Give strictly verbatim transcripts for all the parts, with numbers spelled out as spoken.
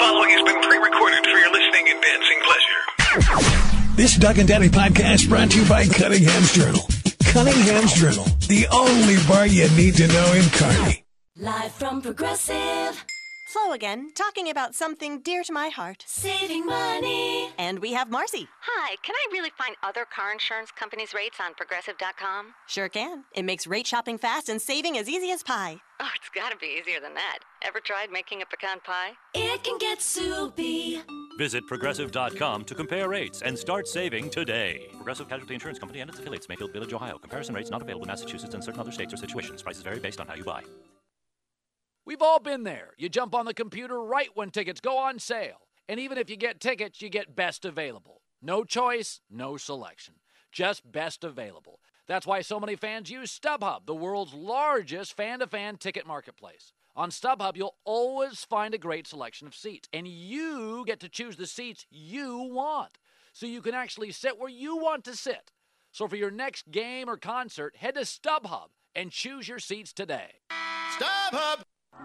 following has been pre-recorded for your listening and dancing pleasure. This Doug and Daddy podcast brought to you by Cunningham's Journal. Cunningham's Journal, the only bar you need to know in Kearney. Live from Progressive. Flo again, talking about something dear to my heart. Saving money. And we have Marcy. Hi, can I really find other car insurance companies' rates on Progressive dot com? Sure can. It makes rate shopping fast and saving as easy as pie. Oh, it's got to be easier than that. Ever tried making a pecan pie? It can get soupy. Visit Progressive dot com to compare rates and start saving today. Progressive Casualty Insurance Company and its affiliates, Mayfield Village, Ohio. Comparison rates not available in Massachusetts and certain other states or situations. Prices vary based on how you buy. We've all been there. You jump on the computer right when tickets go on sale. And even if you get tickets, you get best available. No choice, no selection. Just best available. That's why so many fans use StubHub, the world's largest fan-to-fan ticket marketplace. On StubHub, you'll always find a great selection of seats, and you get to choose the seats you want, so you can actually sit where you want to sit. So for your next game or concert, head to StubHub and choose your seats today. StubHub!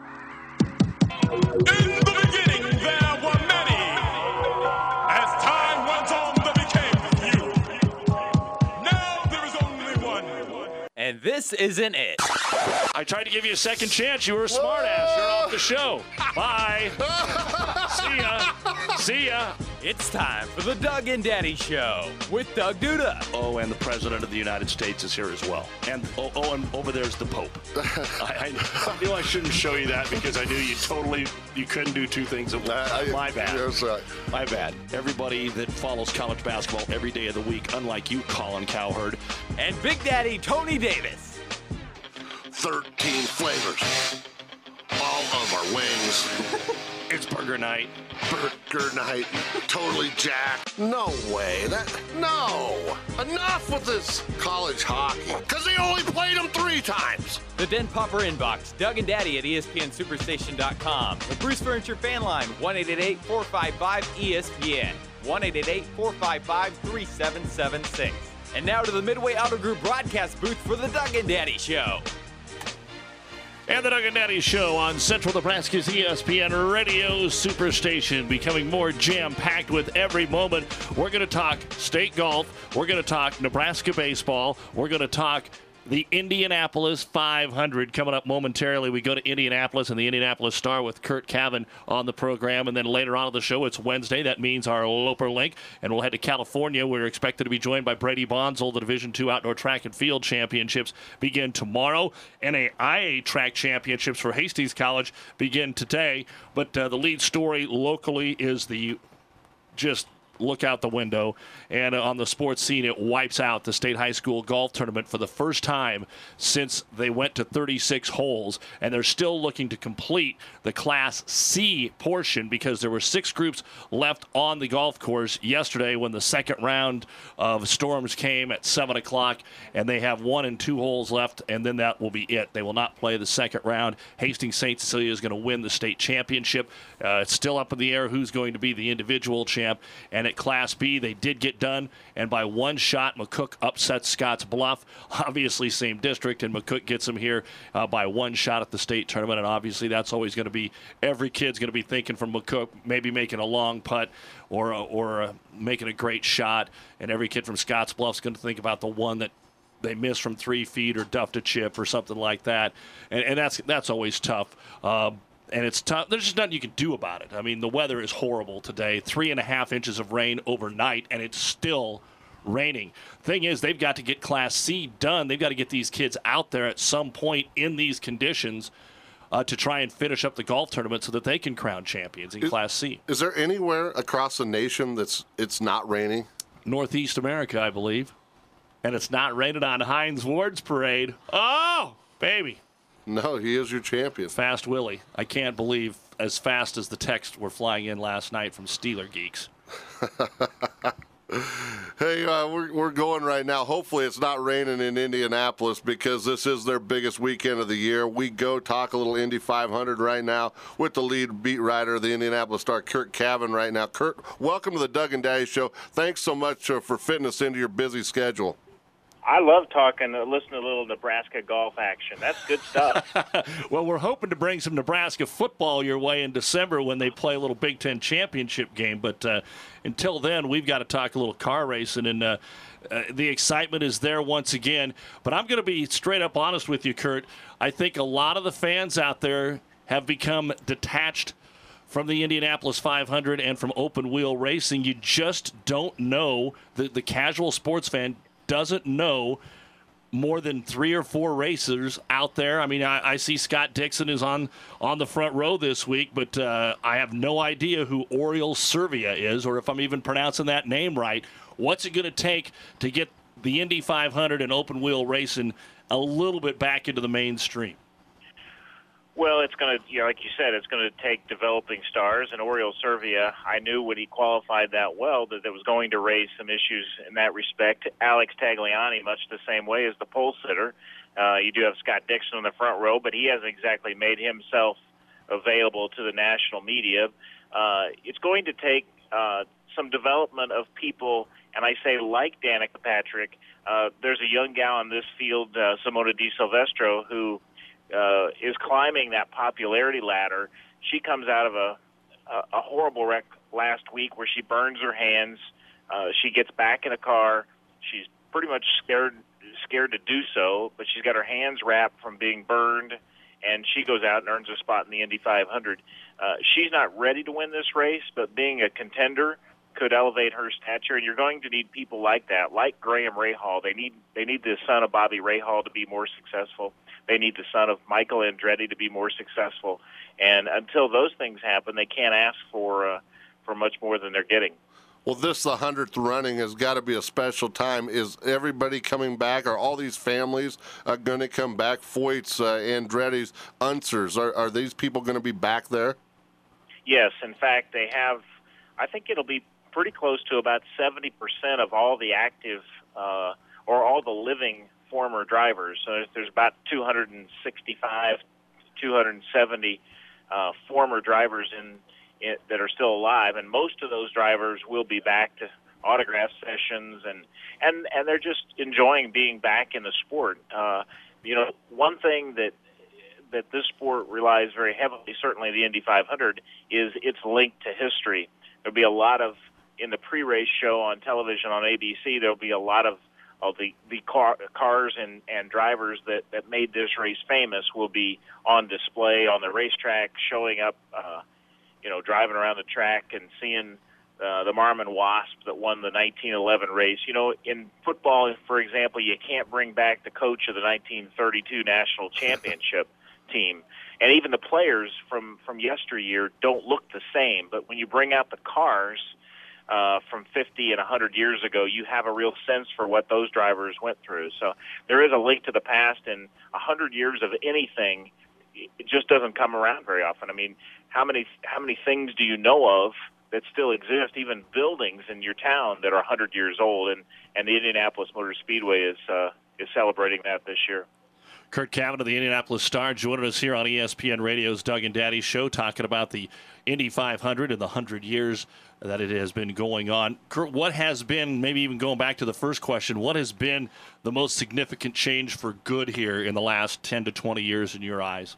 In the beginning, there were many. As time went on, there became few. Now there is only one. And this isn't it. I tried to give you a second chance. You were a smartass. You're off the show. Bye. See ya. See ya. It's time for the Doug and Daddy Show with Doug Duda. Oh, and the President of the United States is here as well. And oh, oh and over there's the Pope. I, I, I knew I shouldn't show you that because I knew you totally, you couldn't do two things at once. Uh, My bad. Yes, right. My bad. Everybody that follows college basketball every day of the week, unlike you, Colin Cowherd. And Big Daddy Tony Davis. thirteen flavors. All of our wings. It's burger night. Burger night. Totally jacked. No way. That no. Enough with this college hockey. Because they only played them three times. The Den Popper Inbox. Doug and Daddy at E S P N Superstation dot com. The Bruce Furniture Fan Line. one eight eight eight, four five five, E S P N. one eight eight eight, four five five, three seven seven six. And now to the Midway Auto Group broadcast booth for the Doug and Daddy Show. And the Doug and Daddy Show on Central Nebraska's E S P N Radio Superstation, becoming more jam-packed with every moment. We're going to talk state golf. We're going to talk Nebraska baseball. We're going to talk the Indianapolis five hundred coming up momentarily. We go to Indianapolis and the Indianapolis Star with Kurt Cavan on the program. And then later on in the show, it's Wednesday. That means our Loper Link. And we'll head to California. We're expected to be joined by Brady Bonzel. The Division two Outdoor Track and Field Championships begin tomorrow. N A I A Track Championships for Hastings College begin today. But uh, the lead story locally is the just look out the window, and uh, on the sports scene, it wipes out the state high school golf tournament for the first time since they went to thirty-six holes, and they're still looking to complete the Class C portion because there were six groups left on the golf course yesterday when the second round of storms came at seven o'clock, and they have one and two holes left, and then that will be it. They will not play the second round. Hastings Saint Cecilia is going to win the state championship. Uh, it's still up in the air who's going to be the individual champ, and at Class B, they did get done, and by one shot, McCook upsets Scotts Bluff. Obviously, same district, and McCook gets them here uh, by one shot at the state tournament, and obviously that's always going to be, every kid's going to be thinking from McCook, maybe making a long putt or, uh, or uh, making a great shot, and every kid from Scotts Bluff's going to think about the one that they missed from three feet or duffed a chip or something like that, and, and that's that's always tough. Uh, And it's tough. There's just nothing you can do about it. I mean, the weather is horrible today. Three and a half inches of rain overnight, and it's still raining. Thing is, they've got to get Class C done. They've got to get these kids out there at some point in these conditions uh, to try and finish up the golf tournament so that they can crown champions in is, Class C. Is there anywhere across the nation that's it's not raining? Northeast America, I believe. And it's not raining on Heinz Ward's parade. Oh, baby. No, he is your champion. Fast Willie. I can't believe as fast as the texts were flying in last night from Steeler Geeks. Hey, uh, we're, we're going right now. Hopefully it's not raining in Indianapolis because this is their biggest weekend of the year. We go talk a little Indy five hundred right now with the lead beat writer of the Indianapolis Star, Kurt Cavan, right now. Kurt, welcome to the Doug and Daddy Show. Thanks so much uh, for fitting us into your busy schedule. I love talking, uh, listening to a little Nebraska golf action. That's good stuff. Well, we're hoping to bring some Nebraska football your way in December when they play a little Big Ten championship game. But uh, until then, we've got to talk a little car racing, and uh, uh, the excitement is there once again. But I'm going to be straight up honest with you, Kurt. I think a lot of the fans out there have become detached from the Indianapolis five hundred and from open wheel racing. You just don't know, the, the casual sports fan doesn't know more than three or four racers out there. I mean, I, I see Scott Dixon is on, on the front row this week, but uh, I have no idea who Oriol Servia is, or if I'm even pronouncing that name right. What's it going to take to get the Indy five hundred and open wheel racing a little bit back into the mainstream? Well, it's going to, you know, like you said, it's going to take developing stars. And Oriol Servia, I knew when he qualified that well that there was going to raise some issues in that respect. Alex Tagliani, much the same way as the pole sitter. Uh, you do have Scott Dixon in the front row, but he hasn't exactly made himself available to the national media. Uh, it's going to take uh, some development of people, and I say like Danica Patrick. Uh, there's a young gal in this field, uh, Simona Di Silvestro, who Uh, is climbing that popularity ladder. She comes out of a, a, a horrible wreck last week where she burns her hands. Uh, she gets back in a car. She's pretty much scared scared to do so, but she's got her hands wrapped from being burned, and she goes out and earns a spot in the Indy five hundred. Uh, she's not ready to win this race, but being a contender could elevate her stature, and you're going to need people like that, like Graham Rahal. They need they need the son of Bobby Rahal to be more successful. They need the son of Michael Andretti to be more successful. And until those things happen, they can't ask for uh, for much more than they're getting. Well, this, the hundredth running, has got to be a special time. Is everybody coming back? Are all these families uh, going to come back? Foyt's, uh, Andretti's, Unsers, are, are these people going to be back there? Yes. In fact, they have, I think it'll be pretty close to about seventy percent of all the active uh, or all the living former drivers. So there's about two hundred sixty-five, two hundred seventy uh, former drivers in, in that are still alive, and most of those drivers will be back to autograph sessions, and and and they're just enjoying being back in the sport. Uh, you know, one thing that that this sport relies very heavily, certainly the Indy five hundred, is its link to history. There'll be a lot of, in the pre-race show on television on A B C, there'll be a lot of of the, the car, cars and, and drivers that, that made this race famous will be on display on the racetrack, showing up, uh, you know, driving around the track and seeing uh, the Marmon Wasp that won the nineteen eleven race. You know, in football, for example, you can't bring back the coach of the nineteen thirty-two national championship team. And even the players from, from yesteryear don't look the same. But when you bring out the cars, Uh, from fifty and one hundred years ago, you have a real sense for what those drivers went through. So there is a link to the past, and one hundred years of anything, it just doesn't come around very often. I mean, how many how many things do you know of that still exist, even buildings in your town that are one hundred years old? And, and the Indianapolis Motor Speedway is uh, is celebrating that this year. Kurt Cavanaugh, the Indianapolis Star, joining us here on E S P N Radio's Doug and Daddy Show, talking about the Indy five hundred and the one hundred years that it has been going on. Kurt, what has been, maybe even going back to the first question, what has been the most significant change for good here in the last ten to twenty years in your eyes?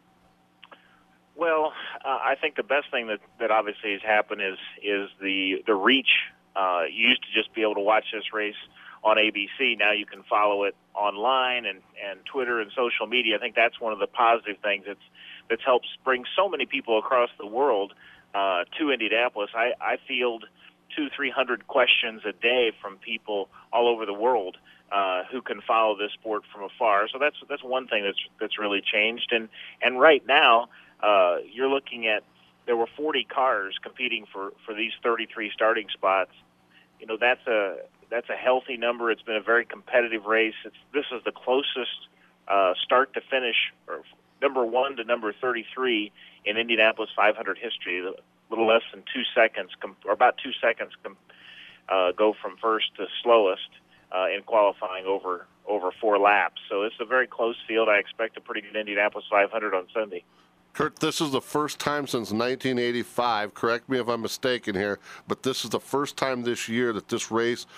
Well, uh, I think the best thing that, that obviously has happened is is the, the reach. Uh, you used to just be able to watch this race on A B C. Now you can follow it online and, and Twitter and social media. I think that's one of the positive things that's that's helped bring so many people across the world uh, to Indianapolis. I, I field two, three hundred questions a day from people all over the world uh, who can follow this sport from afar. So that's that's one thing that's that's really changed. And and right now uh, you're looking at, there were forty cars competing for, for these thirty-three starting spots. You know, that's a that's a healthy number. It's been a very competitive race. It's this is the closest uh, start to finish, or number one to number thirty-three in Indianapolis five hundred history. A little less than two seconds, or about two seconds, uh, go from first to slowest uh, in qualifying over over four laps. So it's a very close field. I expect a pretty good Indianapolis five hundred on Sunday. Kurt, this is the first time since nineteen eighty-five, correct me if I'm mistaken here, but this is the first time this year that this race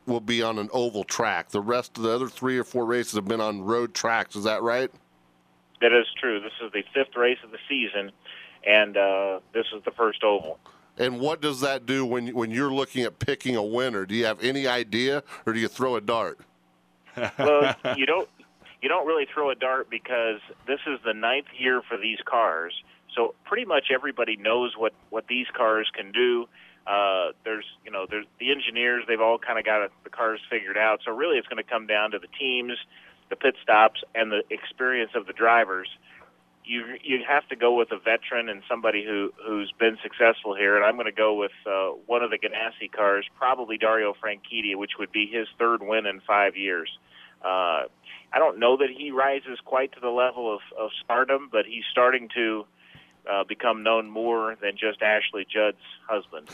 will be on an oval track. The rest of the other three or four races have been on road tracks. Is that right? That is true. This is the fifth race of the season, and uh, this is the first oval. And what does that do when when you're looking at picking a winner? Do you have any idea, or do you throw a dart? Well, you don't you don't really throw a dart because this is the ninth year for these cars. So pretty much everybody knows what, what these cars can do. Uh, there's you know there's the engineers. They've all kind of got the cars figured out. So really, it's going to come down to the teams, the pit stops, and the experience of the drivers. You you have to go with a veteran and somebody who who's been successful here, and I'm going to go with uh, one of the Ganassi cars, probably Dario Franchitti, which would be his third win in five years. Uh, I don't know that he rises quite to the level of, of stardom, but he's starting to uh, become known more than just Ashley Judd's husband.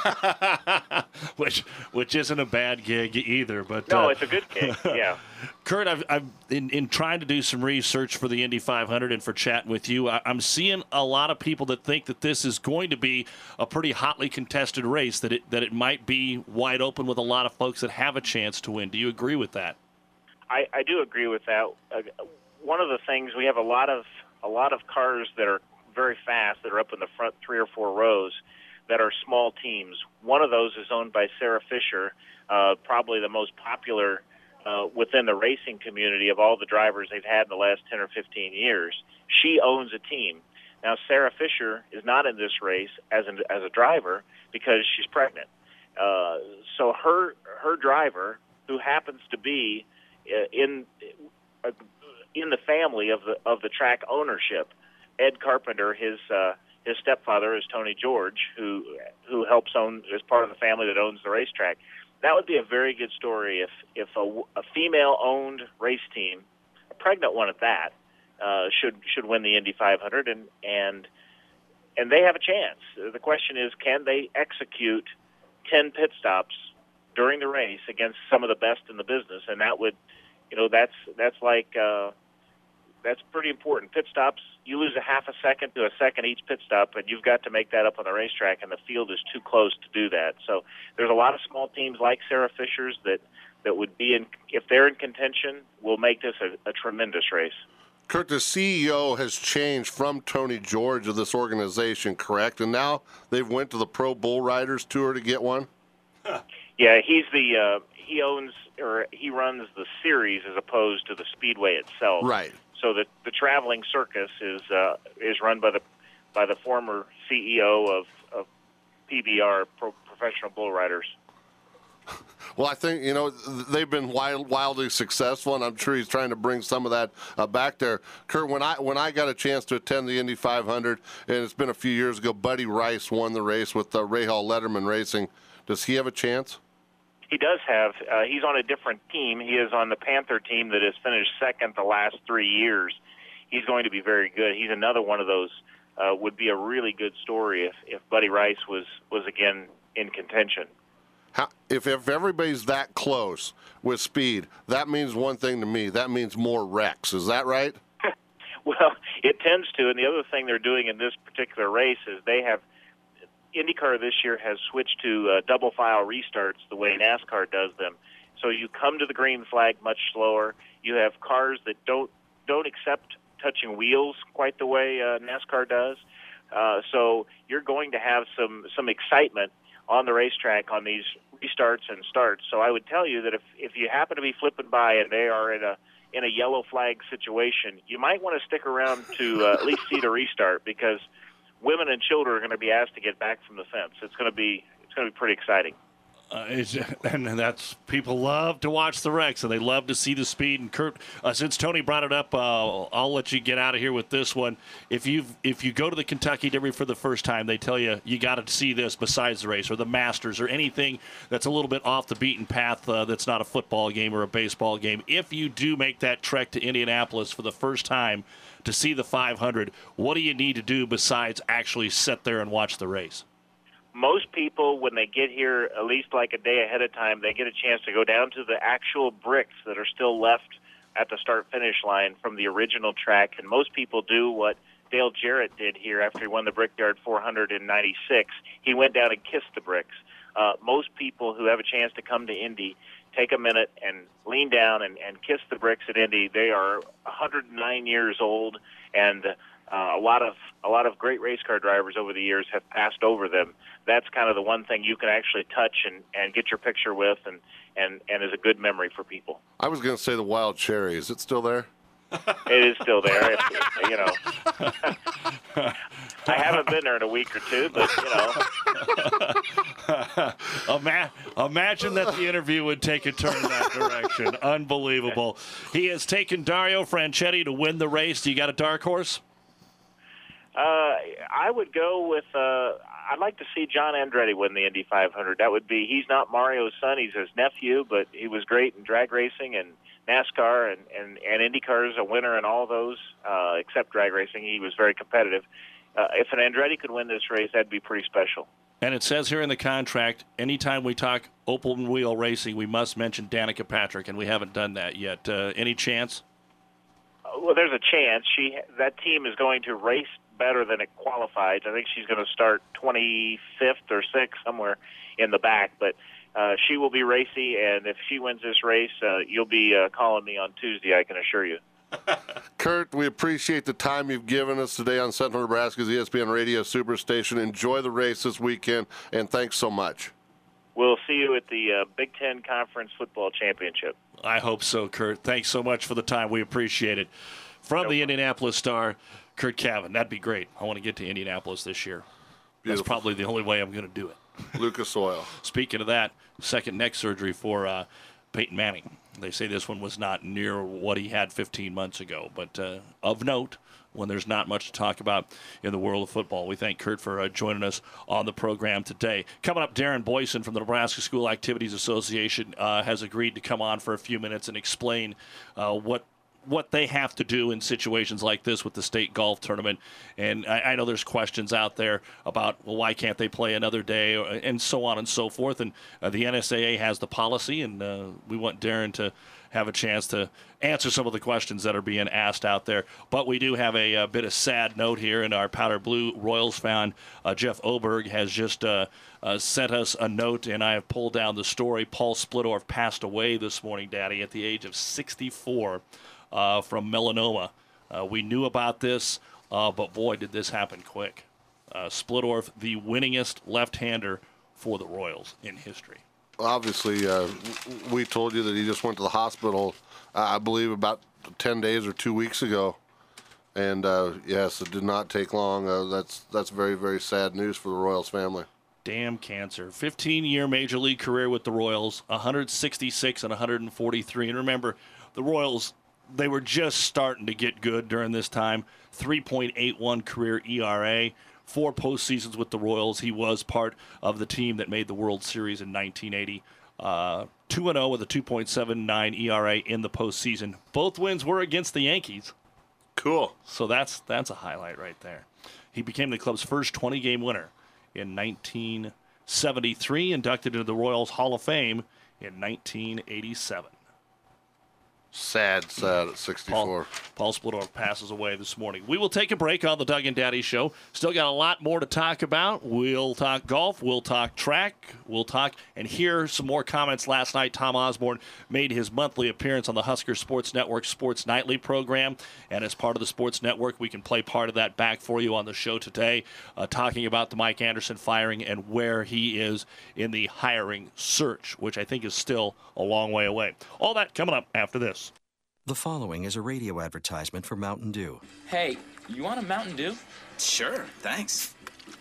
which which isn't a bad gig either. But no, uh, it's a good gig. Yeah. Kurt, I've, I've in, in trying to do some research for the Indy five hundred and for chatting with you, I, I'm seeing a lot of people that think that this is going to be a pretty hotly contested race, that it that it might be wide open with a lot of folks that have a chance to win. Do you agree with that? I, I do agree with that. Uh, one of the things, we have a lot of a lot of cars that are very fast that are up in the front three or four rows that are small teams. One of those is owned by Sarah Fisher, uh, probably the most popular uh, within the racing community of all the drivers they've had in the last ten or fifteen years. She owns a team. Now, Sarah Fisher is not in this race as an, as a driver because she's pregnant. Uh, so her her driver, who happens to be uh, in uh, in the family of the of the track ownership, Ed Carpenter, his uh, his stepfather is Tony George, who who helps own, is part of the family that owns the racetrack. That would be a very good story if if a, a female-owned race team, a pregnant one at that, uh, should should win the Indy five hundred, and and and they have a chance. The question is, can they execute ten pit stops during the race against some of the best in the business? And that would, you know, that's that's like. Uh, That's pretty important. Pit stops, you lose a half a second to a second each pit stop, and you've got to make that up on the racetrack, and the field is too close to do that. So there's a lot of small teams like Sarah Fisher's that, that would be in, if they're in contention, will make this a, a tremendous race. Kurt, the C E O has changed from Tony George of this organization, correct? And now they've went to the Pro Bull Riders Tour to get one? Yeah, he's the uh, he owns or he runs the series as opposed to the speedway itself. Right. So the the traveling circus is uh, is run by the by the former C E O of, of P B R, Pro, Professional Bull Riders. Well, I think, you know, they've been wild, wildly successful, and I'm sure he's trying to bring some of that uh, back there. Kurt, when I when I got a chance to attend the Indy five hundred, and it's been a few years ago, Buddy Rice won the race with uh, Rahal Letterman Racing. Does he have a chance? He does have. Uh, he's on a different team. He is on the Panther team that has finished second the last three years. He's going to be very good. He's another one of those. Uh, would be a really good story if, if Buddy Rice was, was again in contention. How, if, if everybody's that close with speed, that means one thing to me. That means more wrecks. Is that right? Well, it tends to. And the other thing they're doing in this particular race is they have IndyCar this year has switched to uh, double file restarts the way NASCAR does them. So you come to the green flag much slower. You have cars that don't don't accept touching wheels quite the way uh, NASCAR does. Uh, so you're going to have some some excitement on the racetrack on these restarts and starts. So I would tell you that if if you happen to be flipping by and they are in a in a yellow flag situation, you might want to stick around to uh, at least see the restart, because women and children are going to be asked to get back from the fence. It's going to be it's going to be pretty exciting. Uh, it's, and that's, people love to watch the wrecks, and they love to see the speed. And Kurt, uh, since Tony brought it up, uh, I'll let you get out of here with this one. If you if you go to the Kentucky Derby for the first time, they tell you you got to see this besides the race, or the Masters, or anything that's a little bit off the beaten path, uh, that's not a football game or a baseball game. If you do make that trek to Indianapolis for the first time to see the five hundred, what do you need to do besides actually sit there and watch the race? Most people, when they get here, at least like a day ahead of time, they get a chance to go down to the actual bricks that are still left at the start-finish line from the original track. And most people do what Dale Jarrett did here after he won the Brickyard four hundred in ninety-six. He went down and kissed the bricks. Uh, most people who have a chance to come to Indy take a minute and lean down and, and kiss the bricks at Indy. They are one hundred nine years old, and uh, a lot of a lot of great race car drivers over the years have passed over them. That's kind of the one thing you can actually touch and, and get your picture with, and, and, and is a good memory for people. I was going to say the Wild Cherry. Is it still there? It is still there. If, you know, I haven't been there in a week or two, but you know. Ima- imagine that the interview would take a turn that direction. Unbelievable. He has taken Dario Franchitti to win the race. Do you got a dark horse? Uh, I would go with. Uh, I'd like to see John Andretti win the Indy five hundred. That would be. He's not Mario's son. He's his nephew, but he was great in drag racing and NASCAR and, and, and IndyCar is a winner in all those, uh, except drag racing. He was very competitive. Uh, if an Andretti could win this race, that'd be pretty special. And it says here in the contract, anytime we talk open wheel racing, we must mention Danica Patrick, and we haven't done that yet. Uh, any chance? Uh, well, there's a chance. She that team is going to race better than it qualifies. I think she's going to start twenty-fifth or sixth, somewhere in the back, but Uh, she will be racy, and if she wins this race, uh, you'll be uh, calling me on Tuesday, I can assure you. Kurt, we appreciate the time you've given us today on Central Nebraska's E S P N Radio Superstation. Enjoy the race this weekend, and thanks so much. We'll see you at the uh, Big Ten Conference Football Championship. I hope so, Kurt. Thanks so much for the time. We appreciate it. From no the problem. Indianapolis Star, Kurt Cavan. That'd be great. I want to get to Indianapolis this year. Beautiful. That's probably the only way I'm going to do it. Lucas Oil. Speaking of that, second neck surgery for uh, Peyton Manning. They say this one was not near what he had fifteen months ago. But uh, of note, when there's not much to talk about in the world of football, we thank Kurt for uh, joining us on the program today. Coming up, Darren Boyson from the Nebraska School Activities Association uh, has agreed to come on for a few minutes and explain uh, what what they have to do in situations like this with the state golf tournament. And I, I know there's questions out there about, well, why can't they play another day, or, and so on and so forth. And uh, the N S A A has the policy, and uh, we want Darren to have a chance to answer some of the questions that are being asked out there. But we do have a, a bit of sad note here, and our Powder Blue Royals fan, uh, Jeff Oberg, has just uh, uh, sent us a note, and I have pulled down the story. Paul Splittorff passed away this morning, Daddy, at the age of sixty-four. Uh, from melanoma. Uh, we knew about this, uh, but boy, did this happen quick. Uh, Splittorff, the winningest left-hander for the Royals in history. Obviously, uh, we told you that he just went to the hospital, uh, I believe, about ten days or two weeks ago. And, uh, yes, it did not take long. Uh, that's that's very, very sad news for the Royals family. Damn cancer. fifteen-year Major League career with the Royals, one hundred sixty-six and one hundred forty-three. And remember, the Royals, they were just starting to get good during this time. three point eight one career E R A, four postseasons with the Royals. He was part of the team that made the World Series in nineteen eighty. Uh, two and oh with a two point seven nine E R A in the postseason. Both wins were against the Yankees. Cool. So that's that's a highlight right there. He became the club's first twenty-game winner in nineteen seventy-three, inducted into the Royals Hall of Fame in nineteen eighty-seven. Sad, sad at sixty-four. Paul, Paul Splittorff passes away this morning. We will take a break on the Doug and Daddy Show. Still got a lot more to talk about. We'll talk golf. We'll talk track. We'll talk and hear some more comments. Last night, Tom Osborne made his monthly appearance on the Husker Sports Network Sports Nightly program. And as part of the Sports Network, we can play part of that back for you on the show today, uh, talking about the Mike Anderson firing and where he is in the hiring search, which I think is still a long way away. All that coming up after this. The following is a radio advertisement for Mountain Dew. Hey, you want a Mountain Dew? Sure, thanks.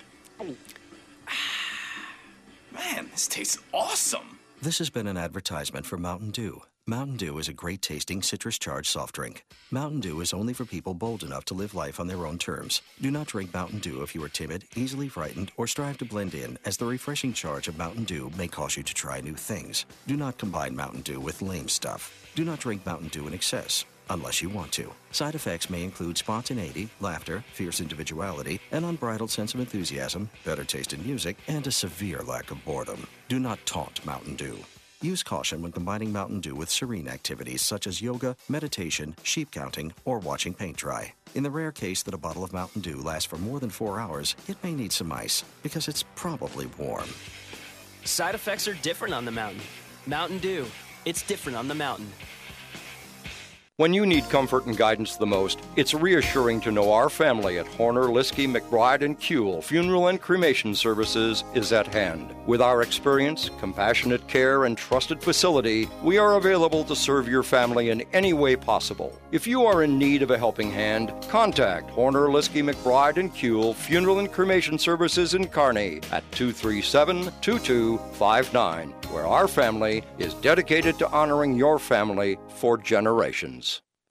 Man, this tastes awesome. This has been an advertisement for Mountain Dew. Mountain Dew is a great-tasting citrus-charged soft drink. Mountain Dew is only for people bold enough to live life on their own terms. Do not drink Mountain Dew if you are timid, easily frightened, or strive to blend in, as the refreshing charge of Mountain Dew may cause you to try new things. Do not combine Mountain Dew with lame stuff. Do not drink Mountain Dew in excess, unless you want to. Side effects may include spontaneity, laughter, fierce individuality, an unbridled sense of enthusiasm, better taste in music, and a severe lack of boredom. Do not taunt Mountain Dew. Use caution when combining Mountain Dew with serene activities such as yoga, meditation, sheep counting, or watching paint dry. In the rare case that a bottle of Mountain Dew lasts for more than four hours, it may need some ice, because it's probably warm. Side effects are different on the mountain. Mountain Dew. It's different on the mountain. When you need comfort and guidance the most, it's reassuring to know our family at Horner, Liskey, McBride, and Kuehl Funeral and Cremation Services is at hand. With our experience, compassionate care, and trusted facility, we are available to serve your family in any way possible. If you are in need of a helping hand, contact Horner, Liskey, McBride, and Kuehl Funeral and Cremation Services in Kearney at two three seven, two two five nine, where our family is dedicated to honoring your family for generations.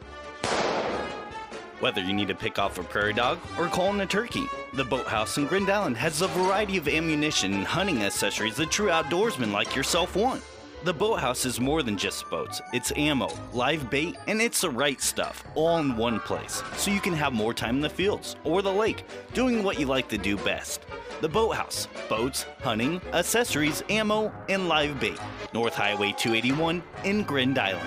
Whether you need to pick off a prairie dog or call in a turkey, the Boathouse in Grand Island has a variety of ammunition and hunting accessories that true outdoorsmen like yourself want. The Boathouse is more than just boats. It's ammo, live bait, and it's the right stuff, all in one place, so you can have more time in the fields or the lake, doing what you like to do best. The Boathouse, boats, hunting, accessories, ammo, and live bait. North Highway two eighty-one in Grand Island.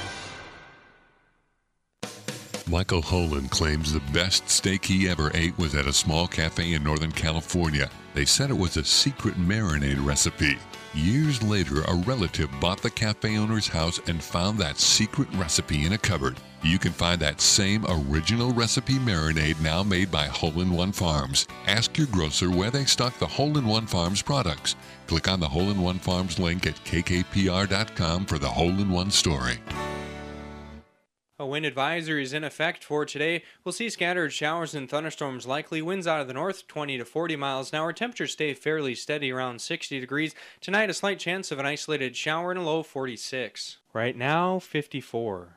Michael Holan claims the best steak he ever ate was at a small cafe in Northern California. They said it was a secret marinade recipe. Years later, a relative bought the cafe owner's house and found that secret recipe in a cupboard. You can find that same original recipe marinade now made by Hole in One Farms. Ask your grocer where they stock the Hole in One Farms products. Click on the Hole in One Farms link at K K P R dot com for the Hole in One story. A wind advisory is in effect for today. We'll see scattered showers and thunderstorms likely. Winds out of the north, twenty to forty miles an hour. Temperatures stay fairly steady around sixty degrees. Tonight, a slight chance of an isolated shower and a low forty-six. Right now, fifty-four.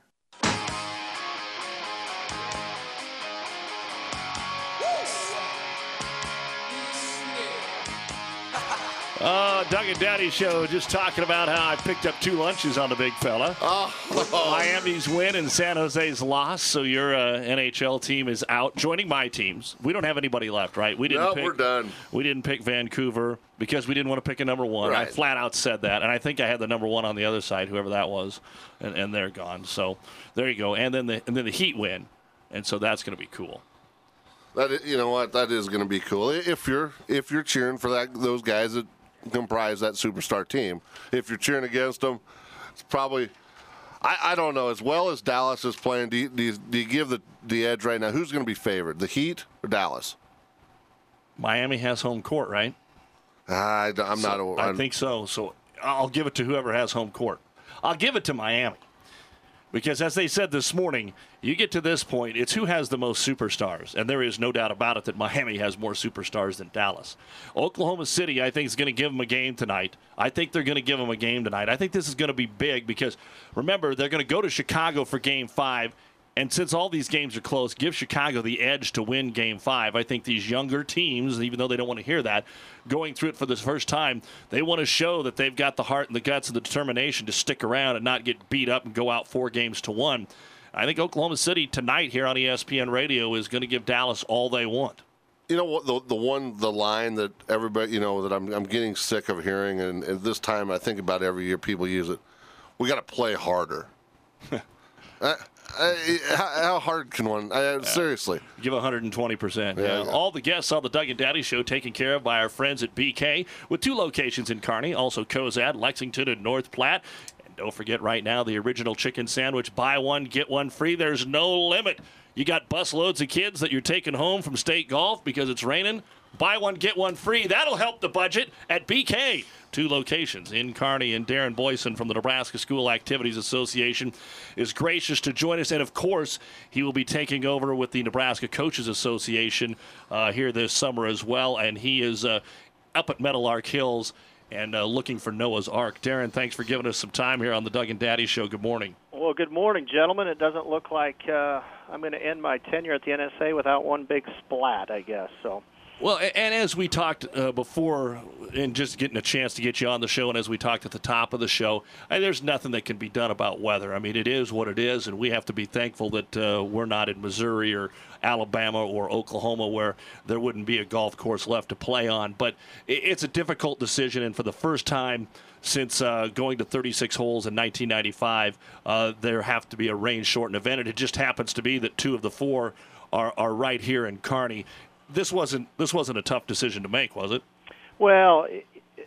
Uh, Doug and Daddy Show, just talking about how I picked up two lunches on the big fella. Oh. Miami's win and San Jose's loss, so your uh, N H L team is out. Joining my teams. We don't have anybody left, right? We didn't no, pick, we're done. We didn't pick Vancouver because we didn't want to pick a number one. Right. I flat out said that, and I think I had the number one on the other side, whoever that was, and, and they're gone. So there you go. And then the and then the Heat win, and so that's going to be cool. That is, you know what? That is going to be cool if you're if you're cheering for that those guys that comprise that superstar team. If you're cheering against them, it's probably I, I don't know. As well as Dallas is playing, do you, do you, do you give the, the edge right now? Who's going to be favored, the Heat or Dallas? Miami has home court, right? I, I'm so, not. A, I think so. So I'll give it to whoever has home court. I'll give it to Miami. Because as they said this morning, you get to this point, it's who has the most superstars. And there is no doubt about it that Miami has more superstars than Dallas. Oklahoma City, I think, is going to give them a game tonight. I think they're going to give them a game tonight. I think this is going to be big because, remember, they're going to go to Chicago for game five. And since all these games are close, give Chicago the edge to win Game five. I think these younger teams, even though they don't want to hear that, going through it for the first time, they want to show that they've got the heart and the guts and the determination to stick around and not get beat up and go out four games to one. I think Oklahoma City tonight here on E S P N Radio is going to give Dallas all they want. You know what? The the one the line that everybody you know that I'm I'm getting sick of hearing, and, and this time I think about every year people use it. We got to play harder. uh, Uh, how, how hard can one? Uh, seriously. Give one hundred twenty percent. Yeah, yeah. All the guests on the Doug and Daddy Show taken care of by our friends at B K with two locations in Kearney, also Cozad, Lexington, and North Platte. And don't forget right now the original chicken sandwich, buy one, get one free. There's no limit. You got bus loads of kids that you're taking home from state golf because it's raining. Buy one, get one free. That'll help the budget at B K. Two locations in Kearney, and Darren Boyson from the Nebraska School Activities Association is gracious to join us. And, of course, he will be taking over with the Nebraska Coaches Association uh, here this summer as well. And he is uh, up at Meadowlark Hills and uh, looking for Noah's Ark. Darren, thanks for giving us some time here on the Doug and Daddy Show. Good morning. Well, good morning, gentlemen. It doesn't look like uh, I'm going to end my tenure at the N S A without one big splat, I guess. So. Well, and as we talked uh, before, and just getting a chance to get you on the show, and as we talked at the top of the show, I, there's nothing that can be done about weather. I mean, it is what it is, and we have to be thankful that uh, we're not in Missouri or Alabama or Oklahoma where there wouldn't be a golf course left to play on. But it, it's a difficult decision, and for the first time since uh, going to thirty-six holes in nineteen ninety-five, uh, there have to be a rain-shortened event, and it just happens to be that two of the four are, are right here in Kearney. This wasn't this wasn't a tough decision to make, was it? Well,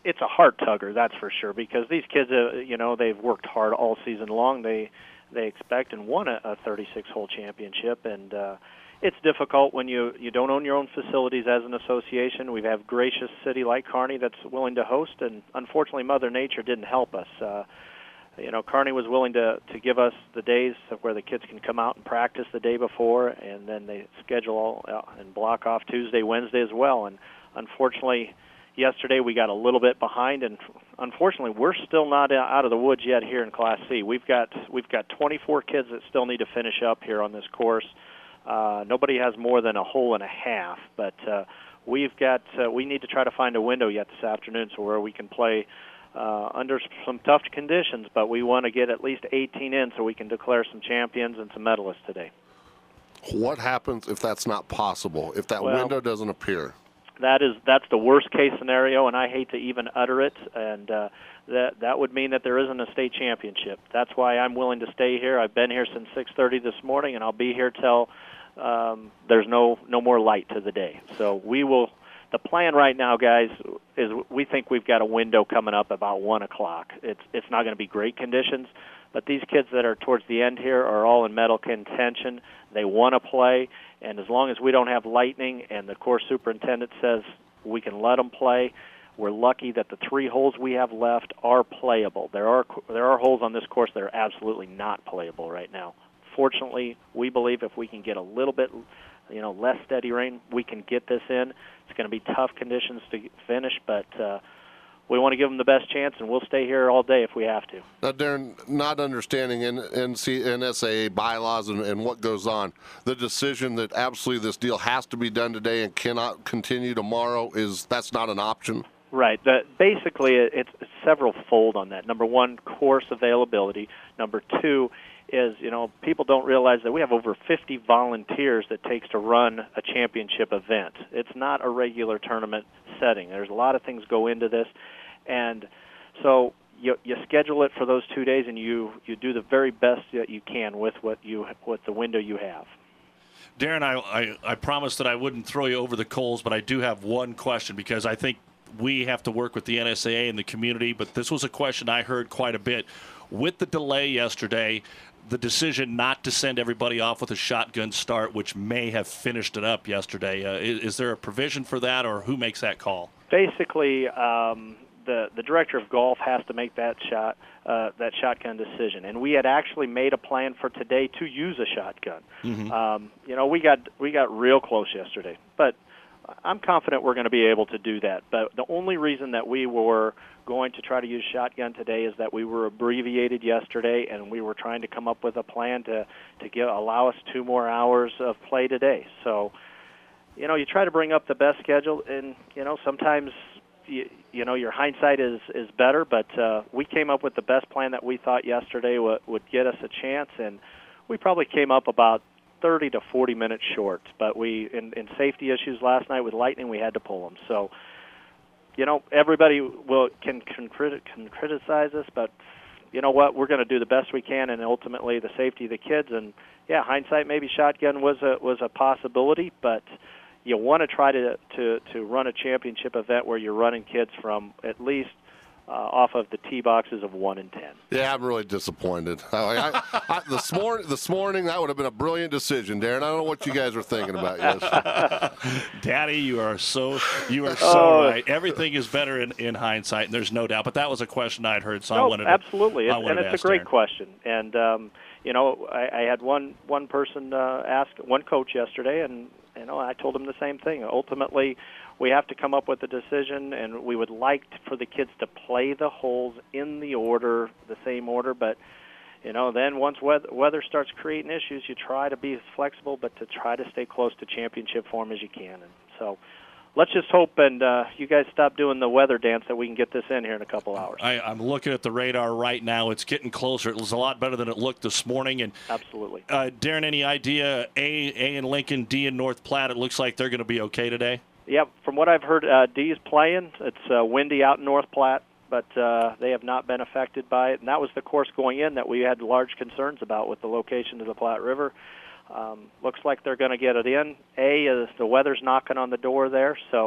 it's a heart tugger, that's for sure, because these kids, uh, you know, they've worked hard all season long. They they expect and won a, a thirty-six hole championship, and uh, it's difficult when you, you don't own your own facilities as an association. We have gracious city like Kearney that's willing to host, and unfortunately Mother Nature didn't help us. Uh, you know, Kearney was willing to, to give us the days where the kids can come out and practice the day before, and then they schedule all, uh, and block off Tuesday, Wednesday as well. And unfortunately, yesterday we got a little bit behind, and unfortunately we're still not out of the woods yet here in Class C. We've got we've got twenty-four kids that still need to finish up here on this course. Uh, nobody has more than a hole and a half, but uh, we've got uh, we need to try to find a window yet this afternoon so where we can play uh, under some tough conditions, but we want to get at least eighteen in so we can declare some champions and some medalists today. What happens if that's not possible, if that Well, window doesn't appear? That is that's the worst case scenario, and I hate to even utter it. And uh, that that would mean that there isn't a state championship. That's why I'm willing to stay here. I've been here since six thirty this morning, and I'll be here till um, there's no no more light to the day. So we will. The plan right now, guys, is we think we've got a window coming up about one o'clock. It's it's not going to be great conditions, but these kids that are towards the end here are all in medal contention. They want to play, and as long as we don't have lightning and the course superintendent says we can let them play, we're lucky that the three holes we have left are playable. There are there are holes on this course that are absolutely not playable right now. Fortunately, we believe if we can get a little bit, you know, less steady rain, we can get this in. It's going to be tough conditions to finish, but uh, we want to give them the best chance, and we'll stay here all day if we have to. Now, Darren, not understanding N C N S A A bylaws and, and what goes on, the decision that absolutely this deal has to be done today and cannot continue tomorrow, is that's not an option? Right. The, basically, it's, it's several fold on that. Number one, course availability. Number two is, you know, people don't realize that we have over fifty volunteers that it takes to run a championship event. It's not a regular tournament setting. There's a lot of things go into this, and so you you schedule it for those two days, and you you do the very best that you can with what you with the window you have. Darren, I, I, I promised that I wouldn't throw you over the coals, but I do have one question because I think we have to work with the N S A A and the community, but this was a question I heard quite a bit. With the delay yesterday, the decision not to send everybody off with a shotgun start, which may have finished it up yesterday, uh, is, is there a provision for that, or who makes that call? Basically, um, the the director of golf has to make that shot uh, that shotgun decision, and we had actually made a plan for today to use a shotgun. Mm-hmm. Um, you know, we got we got real close yesterday, but I'm confident we're going to be able to do that. But the only reason that we were going to try to use shotgun today is that we were abbreviated yesterday, and we were trying to come up with a plan to to give, allow us two more hours of play today. So, you know, you try to bring up the best schedule, and you know sometimes you, you know your hindsight is is better. But uh, we came up with the best plan that we thought yesterday would would get us a chance, and we probably came up about thirty to forty minutes short. But we, in, in safety issues last night with lightning, we had to pull them. So, you know, everybody will can can, criti- can criticize us, but you know what? We're going to do the best we can, and ultimately the safety of the kids. And yeah, hindsight, maybe shotgun was a was a possibility, but you want to try to to to run a championship event where you're running kids from at least Uh, off of the tee boxes of one and ten. Yeah, I'm really disappointed. I, I, I, this, morning, this morning, that would have been a brilliant decision, Darren. I don't know what you guys were thinking about yesterday. Daddy, you are so you are so Oh. right. Everything is better in, in hindsight, and there's no doubt. But that was a question I'd heard, so no, I wanted to absolutely, I it's, wanted and to it's ask a great Darren. question. And um, you know, I, I had one one person uh, ask one coach yesterday, and you know, I told him the same thing. Ultimately, we have to come up with a decision, and we would like to, for the kids to play the holes in the order, the same order. But you know, then once weather, weather starts creating issues, you try to be flexible, but to try to stay close to championship form as you can. And so, let's just hope and uh, you guys stop doing the weather dance that we can get this in here in a couple hours. I, I'm looking at the radar right now. It's getting closer. It was a lot better than it looked this morning. And absolutely, uh, Darren, any idea? A, A in Lincoln, D in North Platte. It looks like they're going to be okay today. Yep, from what I've heard, uh, D is playing. It's uh, windy out in North Platte, but uh, they have not been affected by it. And that was the course going in that we had large concerns about with the location of the Platte River. Um, looks like they're going to get it in. A is the weather's knocking on the door there, so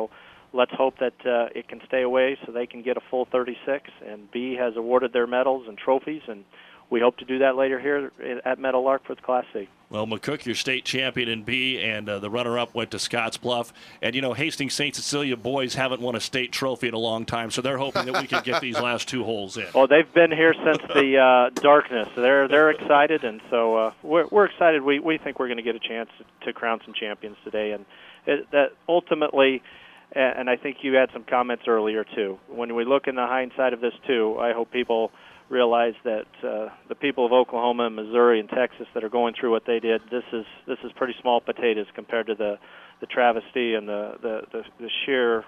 let's hope that uh, it can stay away so they can get a full thirty-six. And B has awarded their medals and trophies, and we hope to do that later here at Meadowlark for the Class C. Well, McCook, your state champion in B, and uh, the runner-up went to Scotts Bluff. And, you know, Hastings Saint Cecilia boys haven't won a state trophy in a long time, so they're hoping that we can get these last two holes in. Well, they've been here since the uh, darkness. They're they're excited, and so uh, we're we're excited. We we think we're going to get a chance to crown some champions today, and it, that ultimately. And I think you had some comments earlier too. When we look in the hindsight of this too, I hope people realize that uh, the people of Oklahoma and Missouri and Texas that are going through what they did, this is this is pretty small potatoes compared to the the travesty and the the, the, the sheer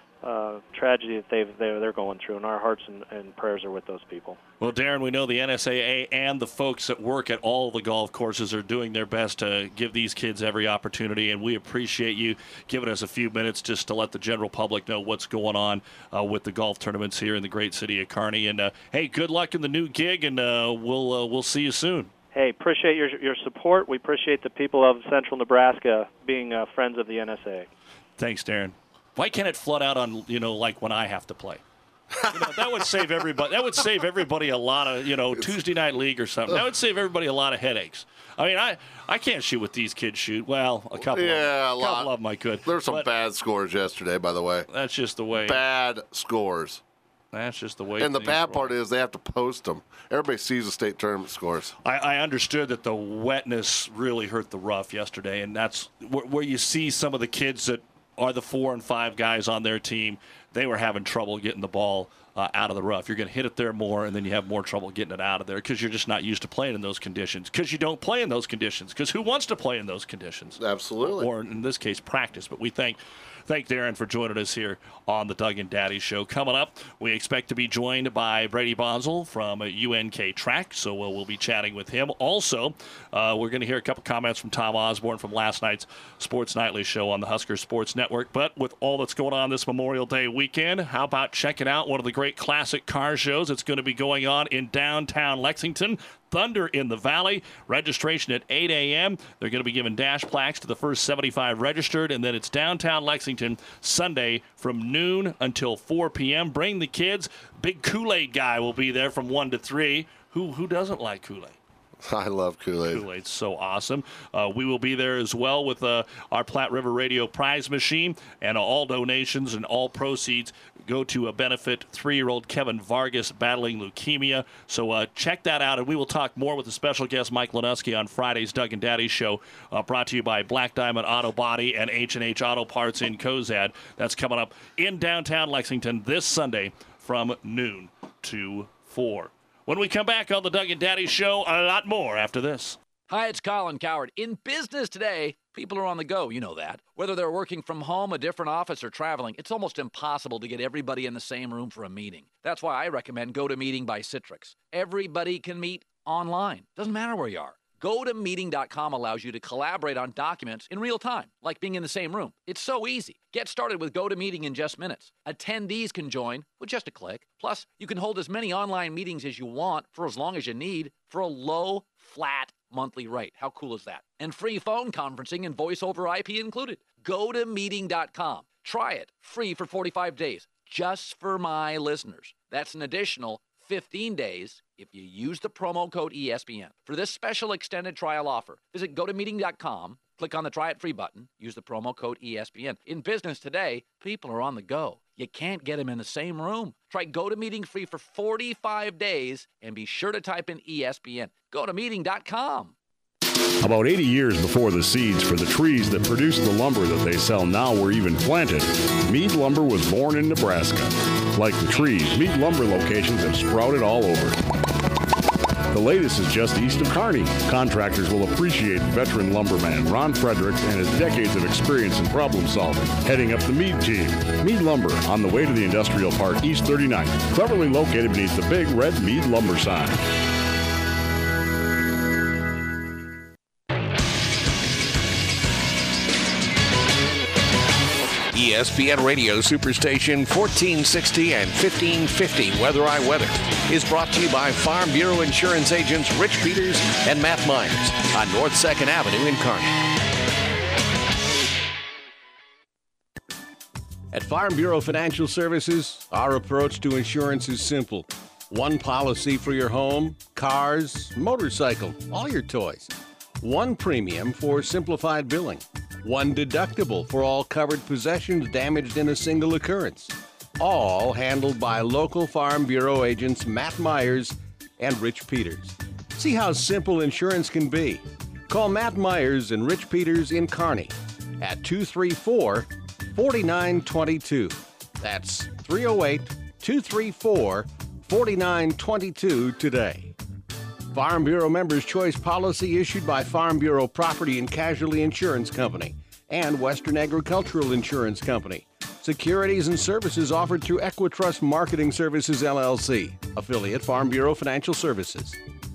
uh, tragedy that they've they're, they're going through. And our hearts and, and prayers are with those people. Well, Darren, we know the N S A A and the folks that work at all the golf courses are doing their best to give these kids every opportunity, and we appreciate you giving us a few minutes just to let the general public know what's going on uh, with the golf tournaments here in the great city of Kearney. And, uh, hey, good luck in the new gig, and uh, we'll uh, we'll see you soon. Hey, appreciate your your support. We appreciate the people of Central Nebraska being uh, friends of the N S A A. Thanks, Darren. Why can't it flood out on, you know, like when I have to play? You know, that would save everybody. That would save everybody a lot of, you know, Tuesday night league or something. That would save everybody a lot of headaches. I mean, I, I can't shoot what these kids shoot. Well, a couple. Yeah, of them, a lot. A couple of them I could. There's some bad scores yesterday, by the way. That's just the way. Bad scores. That's just the way. And the bad part is they have to post them. Everybody sees the state tournament scores. I, I understood that the wetness really hurt the rough yesterday, and that's where, where you see some of the kids that are the four and five guys on their team. They were having trouble getting the ball uh, out of the rough. You're going to hit it there more, and then you have more trouble getting it out of there because you're just not used to playing in those conditions, because you don't play in those conditions, because who wants to play in those conditions? Absolutely. Or in this case, practice. But we thank Thank Darren for joining us here on the Doug and Daddy Show. Coming up, we expect to be joined by Brady Bonsall from U N K Track, so we'll, we'll be chatting with him. Also, uh, we're going to hear a couple comments from Tom Osborne from last night's Sports Nightly show on the Husker Sports Network. But with all that's going on this Memorial Day weekend, how about checking out one of the great classic car shows that's going to be going on in downtown Lexington? Thunder in the Valley. Registration at eight a.m. They're going to be giving dash plaques to the first seventy-five registered, and then it's downtown Lexington Sunday from noon until four p.m. Bring the kids. Big Kool-Aid guy will be there from one to three. Who who doesn't like Kool-Aid? I love Kool-Aid. Kool-Aid's so awesome. Uh, we will be there as well with uh, our Platte River Radio prize machine, and all donations and all proceeds go to a benefit three-year-old Kevin Vargas battling leukemia. So uh, check that out, and we will talk more with the special guest Mike Lanuski on Friday's Doug and Daddy Show, uh, brought to you by Black Diamond Auto Body and H and H Auto Parts in Cozad. That's coming up in downtown Lexington this Sunday from noon to four. When we come back on the Doug and Daddy Show, a lot more after this. Hi, it's Colin Coward. In business today, people are on the go, you know that. Whether they're working from home, a different office, or traveling, it's almost impossible to get everybody in the same room for a meeting. That's why I recommend GoToMeeting by Citrix. Everybody can meet online. Doesn't matter where you are. go to meeting dot com allows you to collaborate on documents in real time, like being in the same room. It's so easy. Get started with GoToMeeting in just minutes. Attendees can join with just a click. Plus, you can hold as many online meetings as you want for as long as you need for a low, flat monthly rate. How cool is that? And free phone conferencing and voice over I P included. go to meeting dot com. Try it free for forty-five days, just for my listeners. That's an additional fifteen days if you use the promo code E S P N. For this special extended trial offer, visit go to meeting dot com, click on the Try It Free button, use the promo code E S P N. In business today, people are on the go. You can't get them in the same room. Try GoToMeeting free for forty-five days and be sure to type in E S P N. go to meeting dot com. About eighty years before the seeds for the trees that produce the lumber that they sell now were even planted, Mead Lumber was born in Nebraska. Like the trees, Mead Lumber locations have sprouted all over. The latest is just east of Kearney. Contractors will appreciate veteran lumberman Ron Fredericks and his decades of experience in problem solving, heading up the Mead team. Mead Lumber, on the way to the Industrial Park East thirty-ninth, cleverly located beneath the big red Mead Lumber sign. E S P N Radio Superstation fourteen sixty and fifteen fifty Weather I Weather is brought to you by Farm Bureau Insurance agents Rich Peters and Matt Myers on North second Avenue in Kearney. At Farm Bureau Financial Services, our approach to insurance is simple. One policy for your home, cars, motorcycle, all your toys. One premium for simplified billing. One deductible for all covered possessions damaged in a single occurrence. All handled by local Farm Bureau agents Matt Myers and Rich Peters. See how simple insurance can be. Call Matt Myers and Rich Peters in Kearney at two three four, four nine two two. That's three oh eight, two three four, four nine two two today. Farm Bureau Members' Choice policy issued by Farm Bureau Property and Casualty Insurance Company and Western Agricultural Insurance Company. Securities and services offered through Equitrust Marketing Services, L L C, affiliate Farm Bureau Financial Services.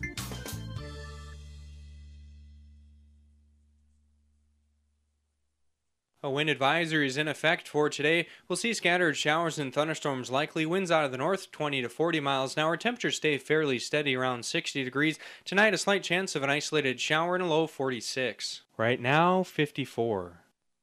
A wind advisory is in effect for today. We'll see scattered showers and thunderstorms likely. Winds out of the north, twenty to forty miles an hour. Temperatures stay fairly steady around sixty degrees. Tonight, a slight chance of an isolated shower and a low forty-six. Right now, fifty-four.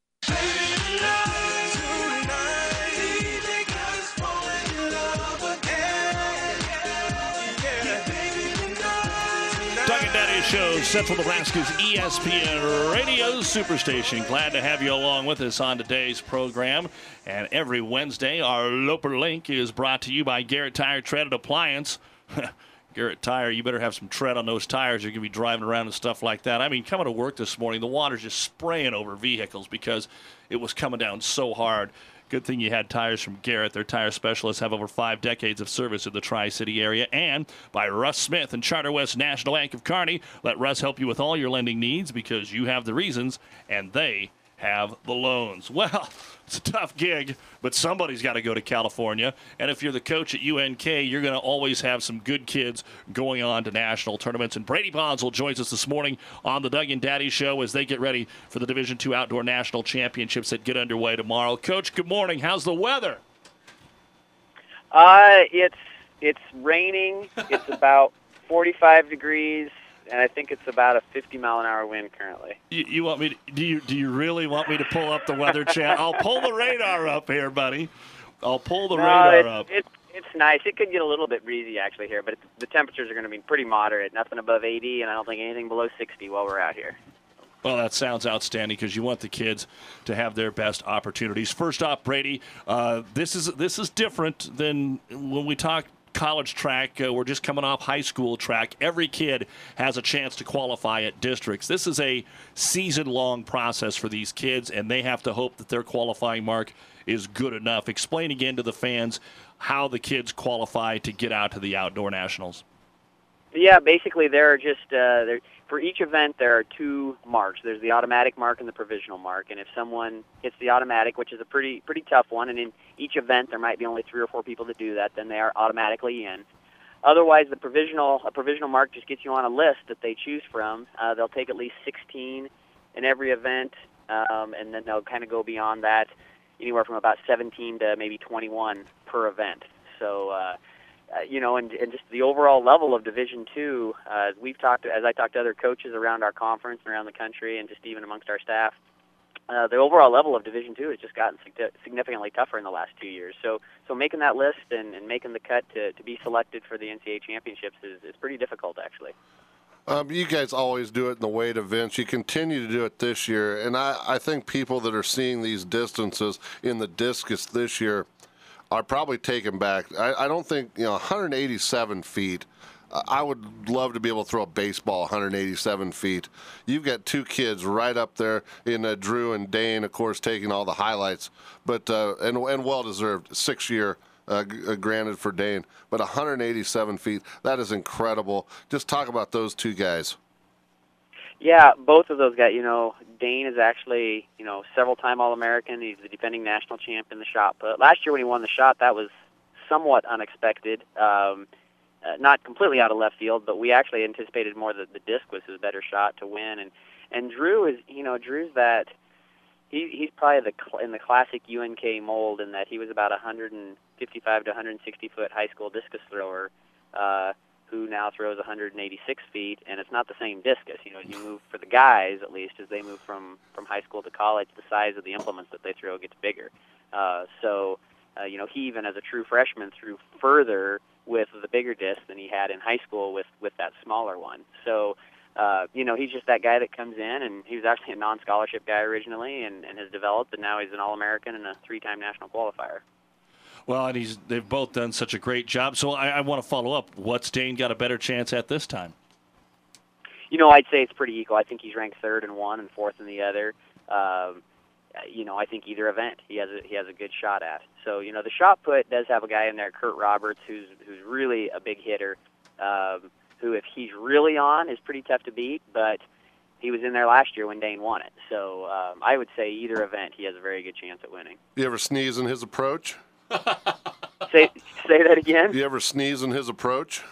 Doug and Daddy Show, Central Nebraska's E S P N Radio Superstation. Glad to have you along with us on today's program. And every Wednesday, our Loper Link is brought to you by Garrett Tire Tread and Appliance. Garrett Tire, you better have some tread on those tires. You're going to be driving around and stuff like that. I mean, coming to work this morning, the water's just spraying over vehicles because it was coming down so hard. Good thing you had tires from Garrett. Their tire specialists have over five decades of service in the Tri-City area. And by Russ Smith and Charter West National Bank of Kearney. Let Russ help you with all your lending needs because you have the reasons and they have the loans. Well, it's a tough gig, but somebody's got to go to California. And if you're the coach at U N K, you're going to always have some good kids going on to national tournaments. And Brady Bonsall joins us this morning on the Doug and Daddy Show as they get ready for the Division two Outdoor National Championships that get underway tomorrow. Coach, good morning. How's the weather? Uh, it's it's raining. It's about forty-five degrees. And I think it's about a fifty mile an hour wind currently. You, you want me to, do you do you really want me to pull up the weather chat? I'll pull the radar up here, buddy. I'll pull the no, radar it, up. It, it's nice. It could get a little bit breezy actually here, but it, the temperatures are going to be pretty moderate. Nothing above eighty, and I don't think anything below sixty while we're out here. Well, that sounds outstanding because you want the kids to have their best opportunities. First off, Brady, uh, this is this is different than when we talk college track. Uh, we're just coming off high school track. Every kid has a chance to qualify at districts. This is a season-long process for these kids, and they have to hope that their qualifying mark is good enough. Explain again to the fans how the kids qualify to get out to the Outdoor Nationals. Yeah, basically there are just uh, there, for each event there are two marks. There's the automatic mark and the provisional mark. And if someone hits the automatic, which is a pretty pretty tough one, and in each event there might be only three or four people that do that, then they are automatically in. Otherwise, the provisional a provisional mark just gets you on a list that they choose from. Uh, they'll take at least sixteen in every event, um, and then they'll kind of go beyond that, anywhere from about seventeen to maybe twenty-one per event. So. Uh, Uh, you know, and, and just the overall level of Division Two. Uh, we've talked, as I talked to other coaches around our conference and around the country, and just even amongst our staff. Uh, the overall level of Division Two has just gotten significantly tougher in the last two years. So, so making that list and, and making the cut to, to be selected for the N C A A championships is, is pretty difficult, actually. Um, you guys always do it in the weight events. You continue to do it this year, and I, I think people that are seeing these distances in the discus this year are probably taken back. I, I don't think, you know, one hundred eighty-seven feet. Uh, I would love to be able to throw a baseball one hundred eighty-seven feet. You've got two kids right up there in uh, Drew and Dane, of course, taking all the highlights, but uh, and, and well-deserved, six-year uh, g- granted for Dane. But one hundred eighty-seven feet, that is incredible. Just talk about those two guys. Yeah, both of those guys. You know, Dane is actually, you know, several-time All-American. He's the defending national champ in the shot put. Last year when he won the shot, that was somewhat unexpected. Um, uh, not completely out of left field, but we actually anticipated more that the disc was his better shot to win. And and Drew is, you know, Drew's that he he's probably the cl- in the classic U N K mold in that he was about one fifty-five to one sixty foot high school discus thrower. Uh, who now throws one hundred eighty-six feet, and it's not the same discus. You know, as you move, for the guys at least, as they move from, from high school to college, the size of the implements that they throw gets bigger. Uh, so, uh, you know, he even as a true freshman threw further with the bigger disc than he had in high school with, with that smaller one. So, uh, you know, he's just that guy that comes in, and he was actually a non-scholarship guy originally and, and has developed, and now he's an All-American and a three-time national qualifier. Well, and he's they've both done such a great job. So I, I want to follow up. What's Dane got a better chance at this time? You know, I'd say it's pretty equal. I think he's ranked third in one and fourth in the other. Um, you know, I think either event he has a, he has a good shot at. So, you know, the shot put does have a guy in there, Kurt Roberts, who's who's really a big hitter, um, who if he's really on is pretty tough to beat, but he was in there last year when Dane won it. So um, I would say either event he has a very good chance at winning. You ever sneeze in his approach? say say that again? You ever sneeze in his approach?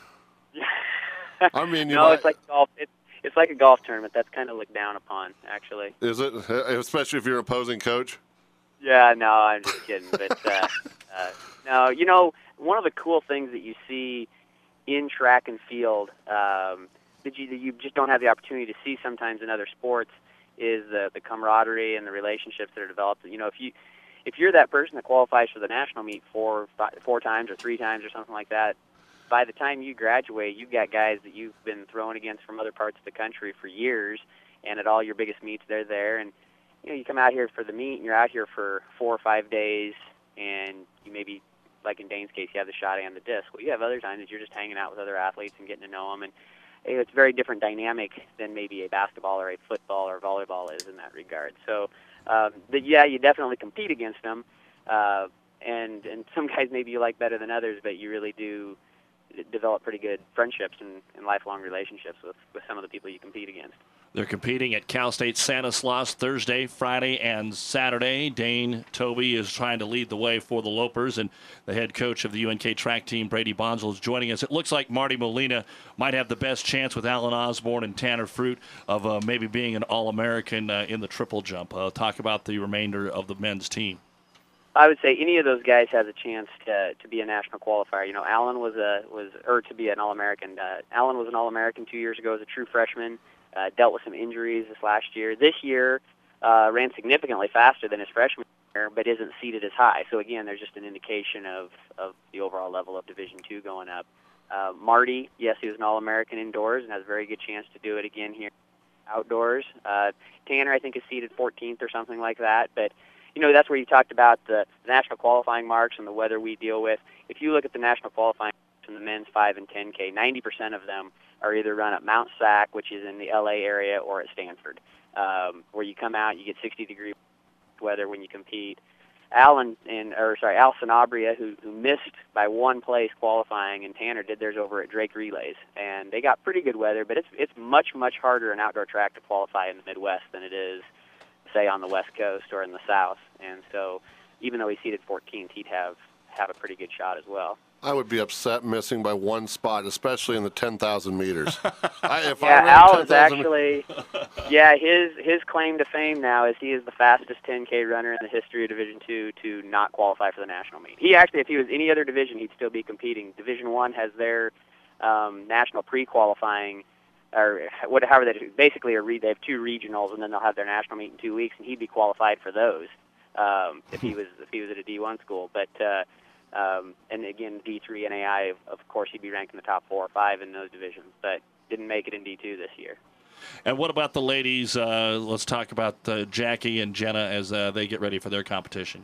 I mean, you no, might... it's like golf. It's it's like a golf tournament. That's kind of looked down upon, actually. Is it? Especially if you're an opposing coach? Yeah, no, I'm just kidding. But uh, uh, no, you know, one of the cool things that you see in track and field um, that you that you just don't have the opportunity to see sometimes in other sports is the the camaraderie and the relationships that are developed. You know, if you if you're that person that qualifies for the national meet four five, four times or three times or something like that, by the time you graduate, you've got guys that you've been thrown against from other parts of the country for years, and at all your biggest meets, they're there. And you know, you come out here for the meet, and you're out here for four or five days, and you maybe, like in Dane's case, you have the shot and the disc. Well, you have other times that you're just hanging out with other athletes and getting to know them, and it's a very different dynamic than maybe a basketball or a football or volleyball is in that regard. So, um, but yeah, you definitely compete against them, uh, and and some guys maybe you like better than others, but you really do develop pretty good friendships and, and lifelong relationships with, with some of the people you compete against. They're competing at Cal State Stanislaus Thursday, Friday, and Saturday. Dane Toby is trying to lead the way for the Lopers, and the head coach of the U N K track team, Brady Bonzel, is joining us. It looks like Marty Molina might have the best chance with Alan Osborne and Tanner Fruit of uh, maybe being an All-American uh, in the triple jump. Uh, talk about the remainder of the men's team. I would say any of those guys has a chance to to be a national qualifier. You know, Allen was a was or to be an All-American. Uh, Allen was an All-American two years ago as a true freshman. Uh, dealt with some injuries this last year. This year, uh, ran significantly faster than his freshman year, but isn't seated as high. So again, there's just an indication of of the overall level of Division two going up. Uh, Marty, yes, he was an All-American indoors and has a very good chance to do it again here outdoors. Uh, Tanner, I think, is seated fourteenth or something like that, but you know, that's where you talked about the, the national qualifying marks and the weather we deal with. If you look at the national qualifying marks in the men's five and ten K, ninety percent of them are either run at Mount Sac, which is in the L A area, or at Stanford, um, where you come out, you get sixty degree weather when you compete. Alan and or sorry, Al Sanabria, who, who missed by one place qualifying, and Tanner did theirs over at Drake Relays, and they got pretty good weather. But it's it's much much harder an outdoor track to qualify in the Midwest than it is, say, on the West Coast or in the South. And so even though he seated fourteenth, he'd have, have a pretty good shot as well. I would be upset missing by one spot, especially in the ten thousand meters. I, if yeah, I Al is actually, yeah, his his claim to fame now is he is the fastest ten K runner in the history of Division two to not qualify for the national meet. He actually, if he was any other division, he'd still be competing. Division one has their um, national pre-qualifying, or what, however they do. Basically, a re, they have two regionals, and then they'll have their national meet in two weeks, and he'd be qualified for those um, if he was if he was at a D one school. But uh, um, and again, D three N A I, of, of course, he'd be ranked in the top four or five in those divisions, but didn't make it in D two this year. And what about the ladies? Uh, let's talk about uh, Jackie and Jenna as uh, they get ready for their competition.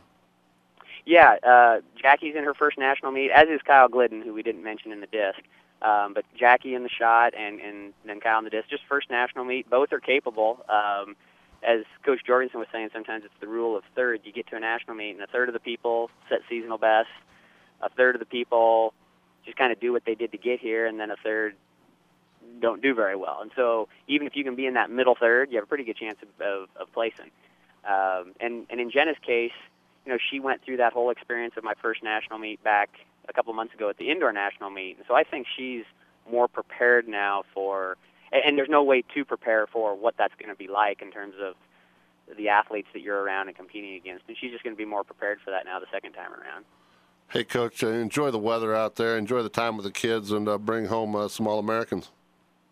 Yeah, uh, Jackie's in her first national meet, as is Kyle Glidden, who we didn't mention in the disc. Um, but Jackie in the shot and, and then Kyle in the disc, just first national meet. Both are capable. Um, as Coach Jorgensen was saying, sometimes it's the rule of third. You get to a national meet, and a third of the people set seasonal bests. A third of the people just kind of do what they did to get here, and then a third don't do very well. And so even if you can be in that middle third, you have a pretty good chance of, of, of placing. Um, and, and in Jenna's case, you know, she went through that whole experience of my first national meet back a couple months ago at the indoor national meet. And so I think she's more prepared now for, and there's no way to prepare for what that's going to be like in terms of the athletes that you're around and competing against. And she's just going to be more prepared for that now the second time around. Hey, Coach, uh, enjoy the weather out there. Enjoy the time with the kids, and uh, bring home uh, some All-Americans.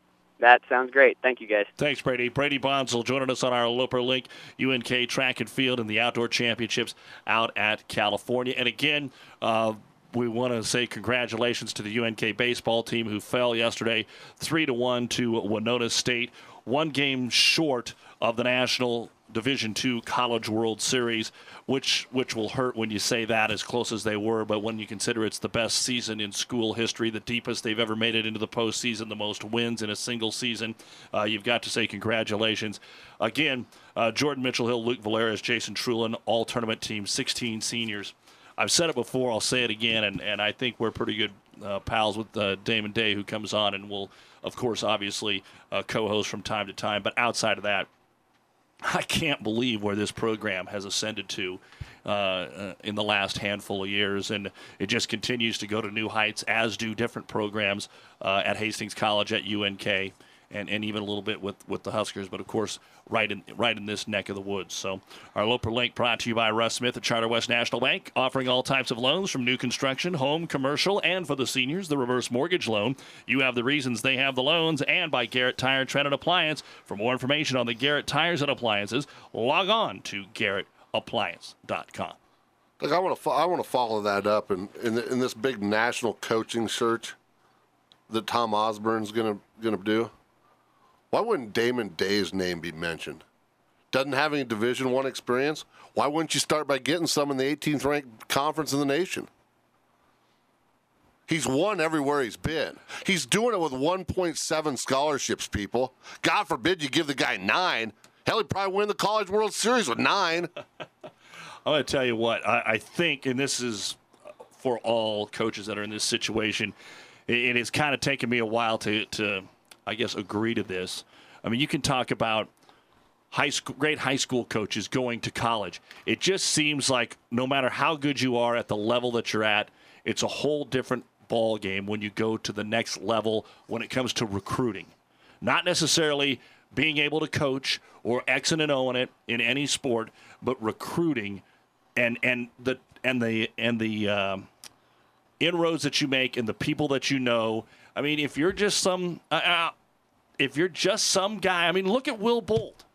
That sounds great. Thank you, guys. Thanks, Brady. Brady Bonsall joining us on our Loper Link U N K Track and Field and the Outdoor Championships out at California. And again, uh, we want to say congratulations to the U N K baseball team who fell yesterday three to one to Winona State. One game short of the National Division two College World Series, which which will hurt when you say that, as close as they were. But when you consider it's the best season in school history, the deepest they've ever made it into the postseason, the most wins in a single season, uh, you've got to say congratulations. Again, uh, Jordan Mitchell-Hill, Luke Valeras, Jason Trulin, all tournament team, sixteen seniors. I've said it before, I'll say it again, and, and I think we're pretty good uh, pals with uh, Damon Day, who comes on and will, of course, obviously uh, co-host from time to time. But outside of that, I can't believe where this program has ascended to uh, uh, in the last handful of years, and it just continues to go to new heights, as do different programs uh, at Hastings College, at U N K, and, and even a little bit with, with the Huskers, but of course right in right in this neck of the woods. So our Loper Link brought to you by Russ Smith at Charter West National Bank, offering all types of loans from new construction, home, commercial, and for the seniors, the reverse mortgage loan. You have the reasons, they have the loans, and by Garrett Tire, Trent, and Appliance. For more information on the Garrett Tires and Appliances, log on to garrett appliance dot com. Look, I want to I want to follow that up, and in, in, in this big national coaching search that Tom Osborne's gonna gonna do. Why wouldn't Damon Day's name be mentioned? Doesn't have any Division One experience. Why wouldn't you start by getting some in the eighteenth ranked conference in the nation? He's won everywhere he's been. He's doing it with one point seven scholarships, people. God forbid you give the guy nine. Hell, he'd probably win the College World Series with nine. I'm going to tell you what, I, I think, and this is for all coaches that are in this situation, it, it has kind of taken me a while to, to, I guess, agree to this. I mean, you can talk about high school, great high school coaches going to college. It just seems like no matter how good you are at the level that you're at, it's a whole different ball game when you go to the next level when it comes to recruiting. Not necessarily being able to coach or Xing and Oing it in any sport, but recruiting and and the and the and the um, inroads that you make and the people that you know. I mean, if you're just some uh, uh, if you're just some guy, I mean, look at Will Bolt.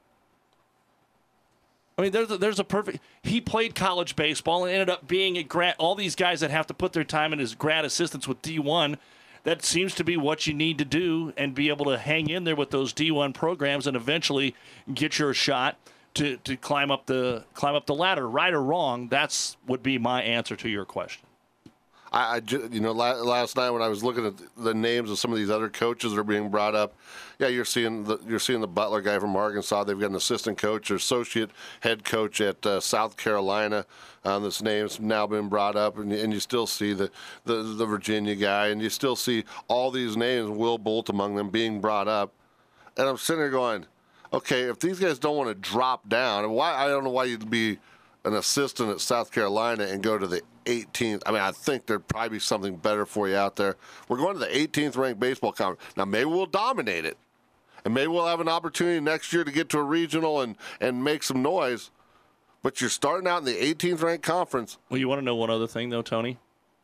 I mean, there's a, there's a perfect. He played college baseball and ended up being a grad. All these guys that have to put their time in as grad assistants with D one. That seems to be what you need to do and be able to hang in there with those D one programs and eventually get your shot to, to climb up the climb up the ladder. Right or wrong, that's would be my answer to your question. I, I you know, last night when I was looking at the names of some of these other coaches that are being brought up, yeah, you're seeing the you're seeing the Butler guy from Arkansas. They've got an assistant coach or associate head coach at uh, South Carolina. Um, this name's now been brought up, and, and you still see the, the the Virginia guy, and you still see all these names, Will Bolt among them, being brought up. And I'm sitting there going, okay, if these guys don't want to drop down, and why I don't know why you'd be an assistant at South Carolina and go to the eighteenth. I mean, I think there'd probably be something better for you out there. We're going to the eighteenth ranked baseball conference. Now, maybe we'll dominate it, and maybe we'll have an opportunity next year to get to a regional and, and make some noise. But you're starting out in the eighteenth ranked conference. Well, you want to know one other thing, though, Tony?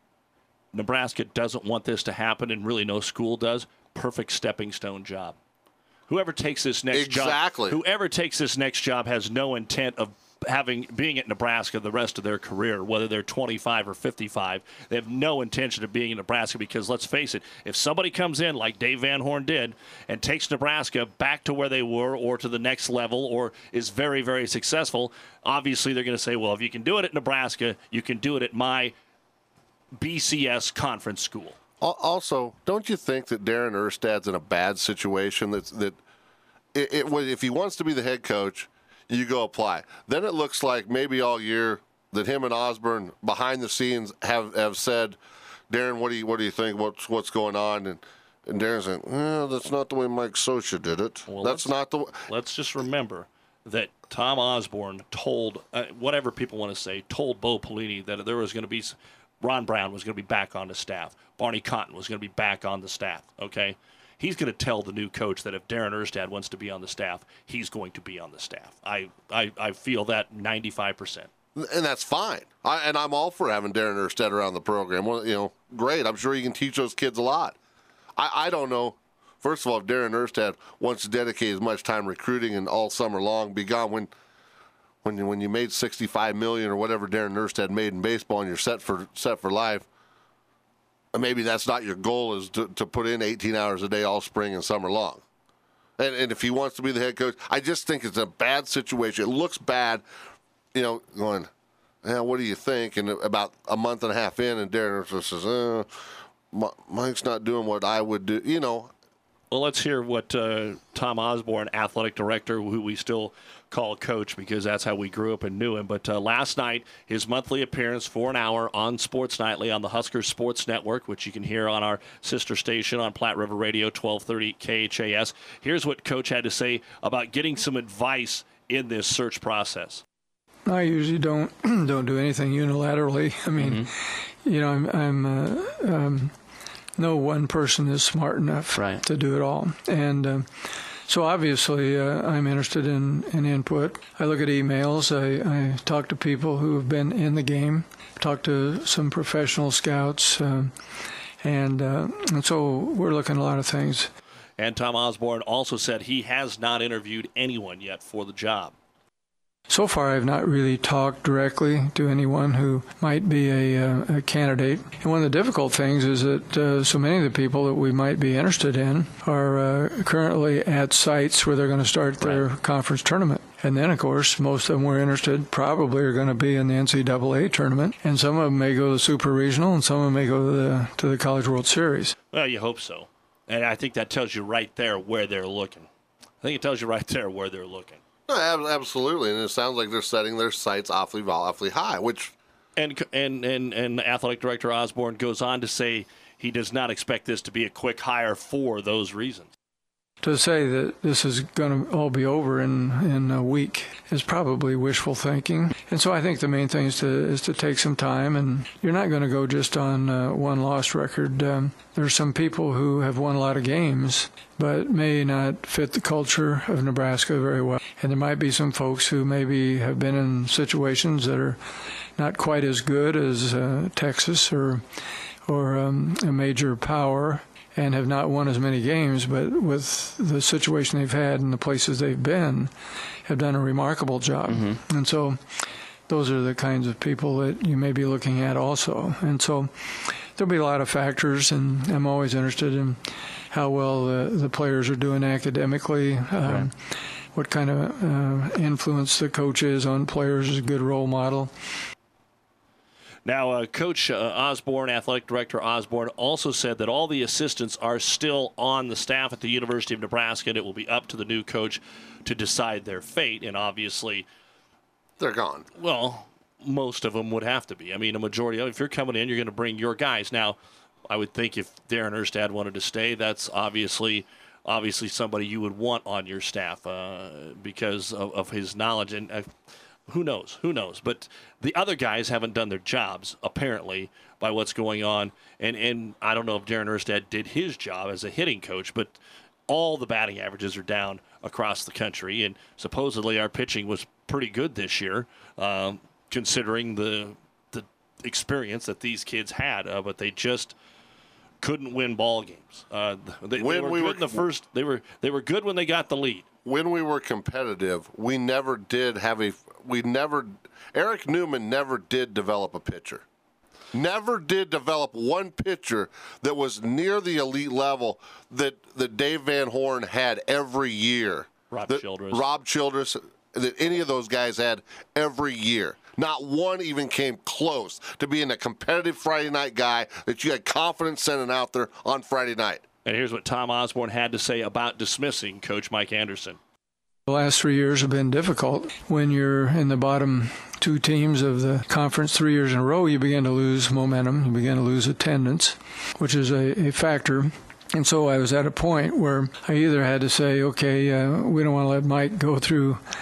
Nebraska doesn't want this to happen, and really no school does. Perfect stepping stone job. Whoever takes this next exactly. job, Exactly. whoever takes this next job has no intent of having being at Nebraska the rest of their career, whether they're twenty-five or fifty-five. They have no intention of being in Nebraska because, let's face it, if somebody comes in like Dave Van Horn did and takes Nebraska back to where they were or to the next level or is very, very successful, obviously they're going to say, well, if you can do it at Nebraska, you can do it at my B C S conference school. Also, don't you think that Darren Erstad's in a bad situation? That's, that it, it, if he wants to be the head coach, you go apply. Then it looks like maybe all year that him and Osborne behind the scenes have, have said, Darren, what do you what do you think? What's what's going on? And and Darren's saying, well, that's not the way Mike Scioscia did it. Well, that's not the way. Let's just remember that Tom Osborne told, uh, whatever people want to say, told Bo Pelini that there was going to be, Ron Brown was going to be back on the staff. Barney Cotton was going to be back on the staff, okay? He's going to tell the new coach that if Darren Erstad wants to be on the staff, he's going to be on the staff. I, I, I feel that ninety-five percent. And that's fine. I, and I'm all for having Darren Erstad around the program. Well, you know, great. I'm sure he can teach those kids a lot. I, I don't know First of all, if Darren Erstad wants to dedicate as much time recruiting and all summer long, be gone when when you, when you made sixty-five million dollars or whatever Darren Erstad made in baseball and you're set for set for life. Maybe that's not your goal, is to, to put in eighteen hours a day all spring and summer long. And, and if he wants to be the head coach, I just think it's a bad situation. It looks bad, you know, going, yeah, what do you think? And about a month and a half in, and Darren says, uh, Mike's not doing what I would do, you know. Well, let's hear what uh, Tom Osborne, athletic director, who we still call coach because that's how we grew up and knew him. But uh, last night, his monthly appearance for an hour on Sports Nightly on the Husker Sports Network, which you can hear on our sister station on Platte River Radio, twelve thirty K H A S. Here's what Coach had to say about getting some advice in this search process. I usually don't don't do anything unilaterally. I mean, mm-hmm. you know, I'm, I'm uh, um, no one person is smart enough right. to do it all, and. Uh, So obviously, uh, I'm interested in, in input. I look at emails. I, I talk to people who have been in the game, talk to some professional scouts, um, and, uh, and so we're looking at a lot of things. And Tom Osborne also said he has not interviewed anyone yet for the job. So far, I've not really talked directly to anyone who might be a, uh, a candidate. And one of the difficult things is that uh, so many of the people that we might be interested in are uh, currently at sites where they're going to start their right. conference tournament. And then, of course, most of them we're interested probably are going to be in the N C double A tournament. And some of them may go to the Super Regional, and some of them may go to the, to the College World Series. Well, you hope so. And I think that tells you right there where they're looking. I think it tells you right there where they're looking. No, absolutely, and it sounds like they're setting their sights awfully, awfully high. Which, and and and and athletic director Osborne goes on to say he does not expect this to be a quick hire for those reasons. To say that this is going to all be over in, in a week is probably wishful thinking. And so I think the main thing is to is to take some time, and you're not going to go just on uh, one loss record. Um, there's some people who have won a lot of games but may not fit the culture of Nebraska very well. And there might be some folks who maybe have been in situations that are not quite as good as uh, Texas or, or um, a major power, and have not won as many games, but with the situation they've had and the places they've been, have done a remarkable job. Mm-hmm. And so those are the kinds of people that you may be looking at also. And so there'll be a lot of factors, and I'm always interested in how well the, the players are doing academically, um, right. what kind of uh, influence the coach is on players as a good role model. Now, uh, Coach uh, Osborne, Athletic Director Osborne, also said that all the assistants are still on the staff at the University of Nebraska, and it will be up to the new coach to decide their fate. And obviously, they're gone. Well, most of them would have to be. I mean, a majority of, if you're coming in, you're going to bring your guys. Now, I would think if Darren Erstad wanted to stay, that's obviously obviously somebody you would want on your staff uh, because of, of his knowledge. And uh, who knows? Who knows? But the other guys haven't done their jobs, apparently, by what's going on. And, and I don't know if Darren Erstad did his job as a hitting coach, but all the batting averages are down across the country. And supposedly our pitching was pretty good this year, um, considering the the experience that these kids had. Uh, but they just couldn't win ball games. Uh, they, when they were we good were in the first. They were they were good when they got the lead. When we were competitive, we never did have a. We never. Eric Newman never did develop a pitcher. Never did develop one pitcher that was near the elite level that, that Dave Van Horn had every year. Rob that, Childress. Rob Childress, that any of those guys had every year. Not one even came close to being a competitive Friday night guy that you had confidence sending out there on Friday night. And here's what Tom Osborne had to say about dismissing Coach Mike Anderson. The last three years have been difficult. When you're in the bottom two teams of the conference three years in a row, you begin to lose momentum. You begin to lose attendance, which is a, a factor. And so I was at a point where I either had to say, okay, uh, we don't want to let Mike go through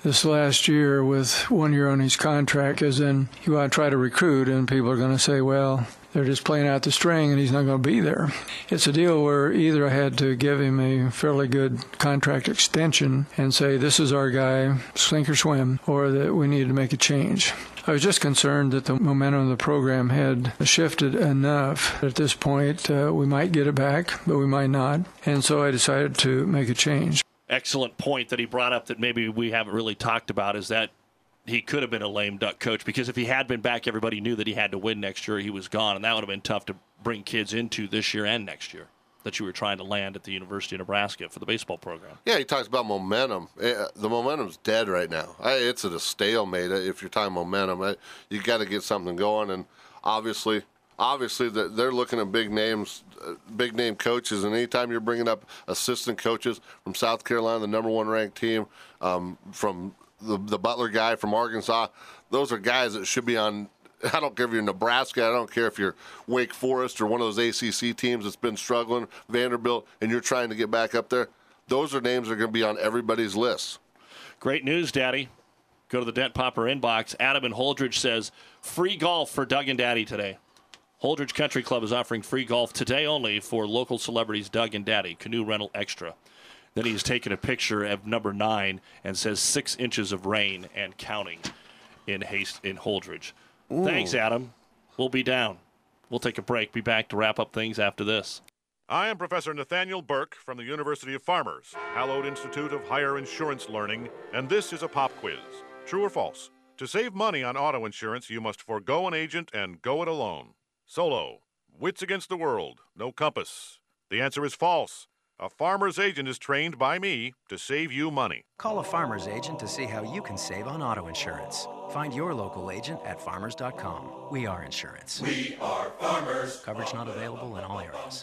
this last year with one year on his contract, as in you want to try to recruit, and people are going to say, well, they're just playing out the string and he's not going to be there. It's a deal where either I had to give him a fairly good contract extension and say, this is our guy, sink or swim, or that we needed to make a change. I was just concerned that the momentum of the program had shifted enough. At this point, uh, we might get it back, but we might not. And so I decided to make a change. Excellent point that he brought up that maybe we haven't really talked about is that he could have been a lame duck coach, because if he had been back, everybody knew that he had to win next year. He was gone, and that would have been tough to bring kids into this year and next year that you were trying to land at the University of Nebraska for the baseball program. Yeah, he talks about momentum. The momentum's dead right now. It's at a stalemate if you're talking momentum. You got to get something going, and obviously, obviously they're looking at big names, big name coaches, and anytime you're bringing up assistant coaches from South Carolina, the number one ranked team, um, from the, the Butler guy from Arkansas, those are guys that should be on. I don't care if you're Nebraska. I don't care if you're Wake Forest or one of those A C C teams that's been struggling, Vanderbilt, and you're trying to get back up there. Those are names that are going to be on everybody's list. Great news, Daddy. Go to the Dent Popper inbox. Adam in Holdridge says, free golf for Doug and Daddy today. Holdridge Country Club is offering free golf today only for local celebrities Doug and Daddy. Canoe rental extra. Then he's taken a picture of number nine and says six inches of rain and counting in haste in Holdridge. Ooh. Thanks, Adam. We'll be down. We'll take a break. Be back to wrap up things after this. I am Professor Nathaniel Burke from the University of Farmers, Hallowed Institute of Higher Insurance Learning, and this is a pop quiz. True or false? To save money on auto insurance, you must forego an agent and go it alone. Solo. Wits against the world. No compass. The answer is false. A farmer's agent is trained by me to save you money. Call a farmer's agent to see how you can save on auto insurance. Find your local agent at farmers dot com. We are insurance. We are farmers. Coverage not available in all areas.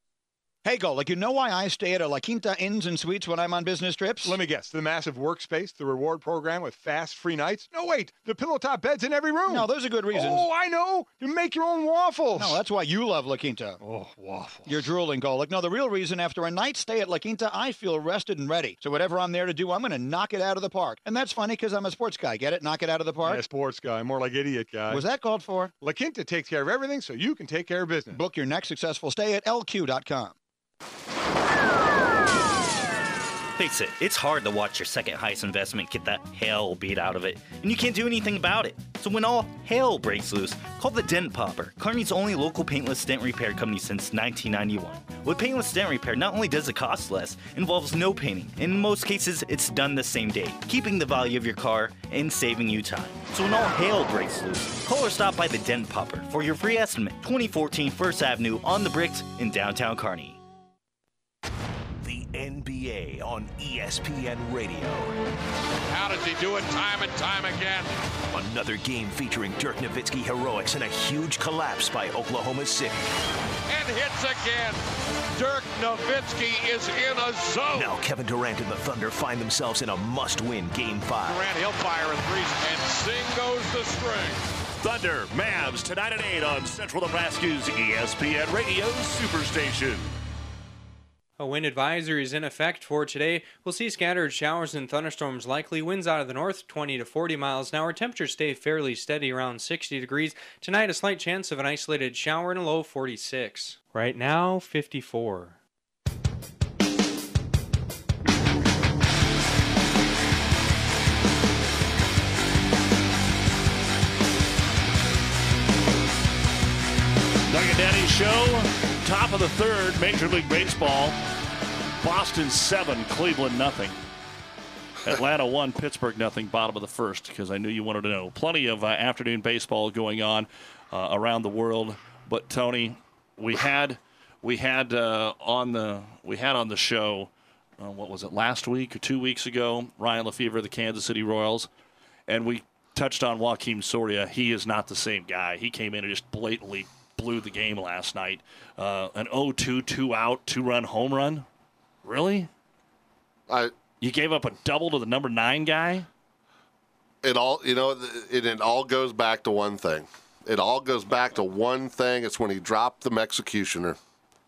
Hey, Go, like, you know why I stay at a La Quinta Inns and Suites when I'm on business trips? Let me guess. The massive workspace, the reward program with fast, free nights? No, wait. The pillow top beds in every room. No, those are good reasons. Oh, I know. You make your own waffles. No, that's why you love La Quinta. Oh, waffles. You're drooling, Golick. No, the real reason, after a night stay at La Quinta, I feel rested and ready. So whatever I'm there to do, I'm going to knock it out of the park. And that's funny because I'm a sports guy. Get it? Knock it out of the park? Yeah, sports guy. More like idiot guy. Was that called for? La Quinta takes care of everything so you can take care of business. Book your next successful stay at L Q dot com. Face it, it's hard to watch your second highest investment get the hell beat out of it, and you can't do anything about it. So when all hell breaks loose, call the Dent Popper, Kearney's only local paintless dent repair company since nineteen ninety-one. With paintless dent repair, not only does it cost less, it involves no painting, and in most cases, it's done the same day, keeping the value of your car and saving you time. So when all hell breaks loose, call or stop by the Dent Popper for your free estimate, twenty fourteen First Avenue on the Bricks in downtown Kearney. The N B A on E S P N Radio. How does he do it time and time again? Another game featuring Dirk Nowitzki heroics and a huge collapse by Oklahoma City. And hits again. Dirk Nowitzki is in a zone. Now Kevin Durant and the Thunder find themselves in a must-win Game five. Durant, he'll fire in threes, and sing goes the string. Thunder, Mavs, tonight at eight on Central Nebraska's E S P N Radio Superstation. A wind advisory is in effect for today. We'll see scattered showers and thunderstorms likely. Winds out of the north, twenty to forty miles an hour. Temperatures stay fairly steady around sixty degrees. Tonight, a slight chance of an isolated shower and a low forty-six. Right now, fifty-four. Doug and Daddy Show, top of the third, Major League Baseball. Boston seven, Cleveland nothing. Atlanta one, Pittsburgh nothing, bottom of the first, because I knew you wanted to know. Plenty of uh, afternoon baseball going on uh, around the world. But Tony, we had we had uh, on the we had on the show, uh, what was it, last week or two weeks ago, Ryan Lefebvre of the Kansas City Royals, and we touched on Joakim Soria. He is not the same guy. He came in and just blatantly blew the game last night. Uh, an oh two, two-out, two-run home run. Really? I. You gave up a double to the number nine guy? It all, you know, it, it all goes back to one thing. It all goes back to one thing. It's when he dropped the executioner.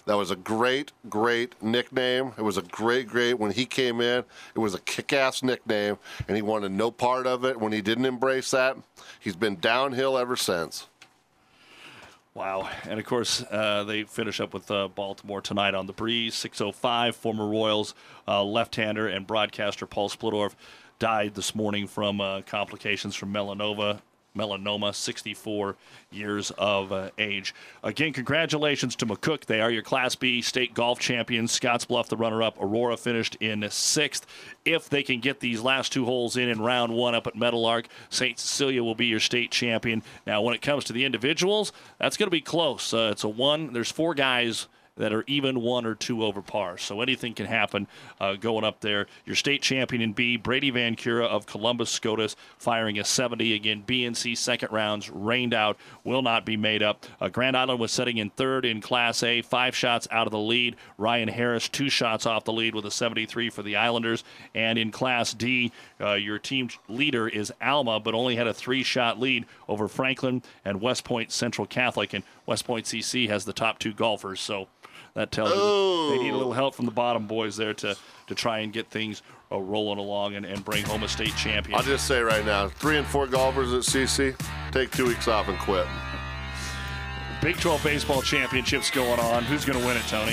That was a great, great nickname. It was a great, great, when he came in, it was a kick-ass nickname, and he wanted no part of it. When he didn't embrace that, he's been downhill ever since. Wow. And, of course, uh, they finish up with uh, Baltimore tonight on the Breeze. six oh five, former Royals uh, left-hander and broadcaster Paul Splittorff died this morning from uh, complications from melanoma. Melanoma, sixty-four years of uh, age. Again, congratulations to McCook. They are your Class B state golf champions. Scottsbluff, the runner-up. Aurora finished in sixth. If they can get these last two holes in in round one up at Meadowlark, Saint Cecilia will be your state champion. Now, when it comes to the individuals, that's going to be close. Uh, it's a one. There's four guys that are even one or two over par. So anything can happen uh, going up there. Your state champion in B, Brady Van Cura of Columbus SCOTUS, firing a seventy. Again, B and C second rounds rained out, will not be made up. Uh, Grand Island was sitting in third in Class A, five shots out of the lead. Ryan Harris, two shots off the lead with a seventy-three for the Islanders. And in Class D, uh, your team leader is Alma, but only had a three-shot lead over Franklin and West Point Central Catholic. And West Point C C has the top two golfers, so that tells oh. you they need a little help from the bottom boys there to, to try and get things uh, rolling along and, and bring home a state champion. I'll just say right now, three and four golfers at C C, take two weeks off and quit. Big twelve baseball championships going on. Who's going to win it, Tony?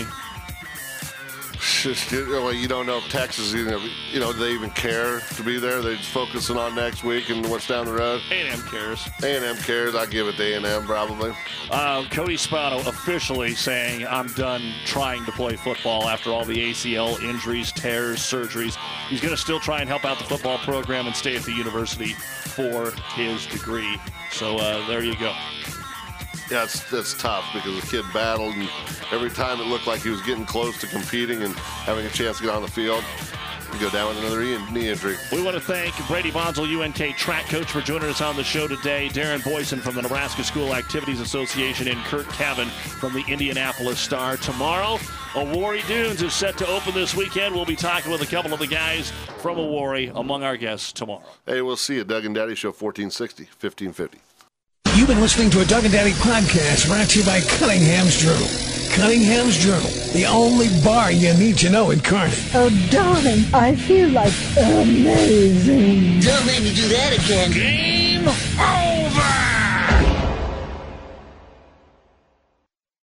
You don't know if Texas, you know, you know, do they even care to be there? They're just focusing on next week and what's down the road. A and M cares. A and M cares. I'd give it to A and M probably. Uh, Cody Spano officially saying, I'm done trying to play football after all the A C L injuries, tears, surgeries. He's going to still try and help out the football program and stay at the university for his degree. So uh, there you go. Yeah, it's, it's tough because the kid battled, and every time it looked like he was getting close to competing and having a chance to get on the field, he go down with another knee injury. We want to thank Brady Bonzel, U N K track coach, for joining us on the show today. Darren Boyson from the Nebraska School Activities Association, and Kurt Cavan from the Indianapolis Star. Tomorrow, Awarey Dunes is set to open this weekend. We'll be talking with a couple of the guys from Awarey among our guests tomorrow. Hey, we'll see you. Doug and Daddy Show, fourteen sixty, fifteen fifty. You've been listening to a Doug and Daddy podcast brought to you by Cunningham's Journal. Cunningham's Journal, the only bar you need to know in Kearney. Oh, darling, I feel like amazing. Don't make me do that again.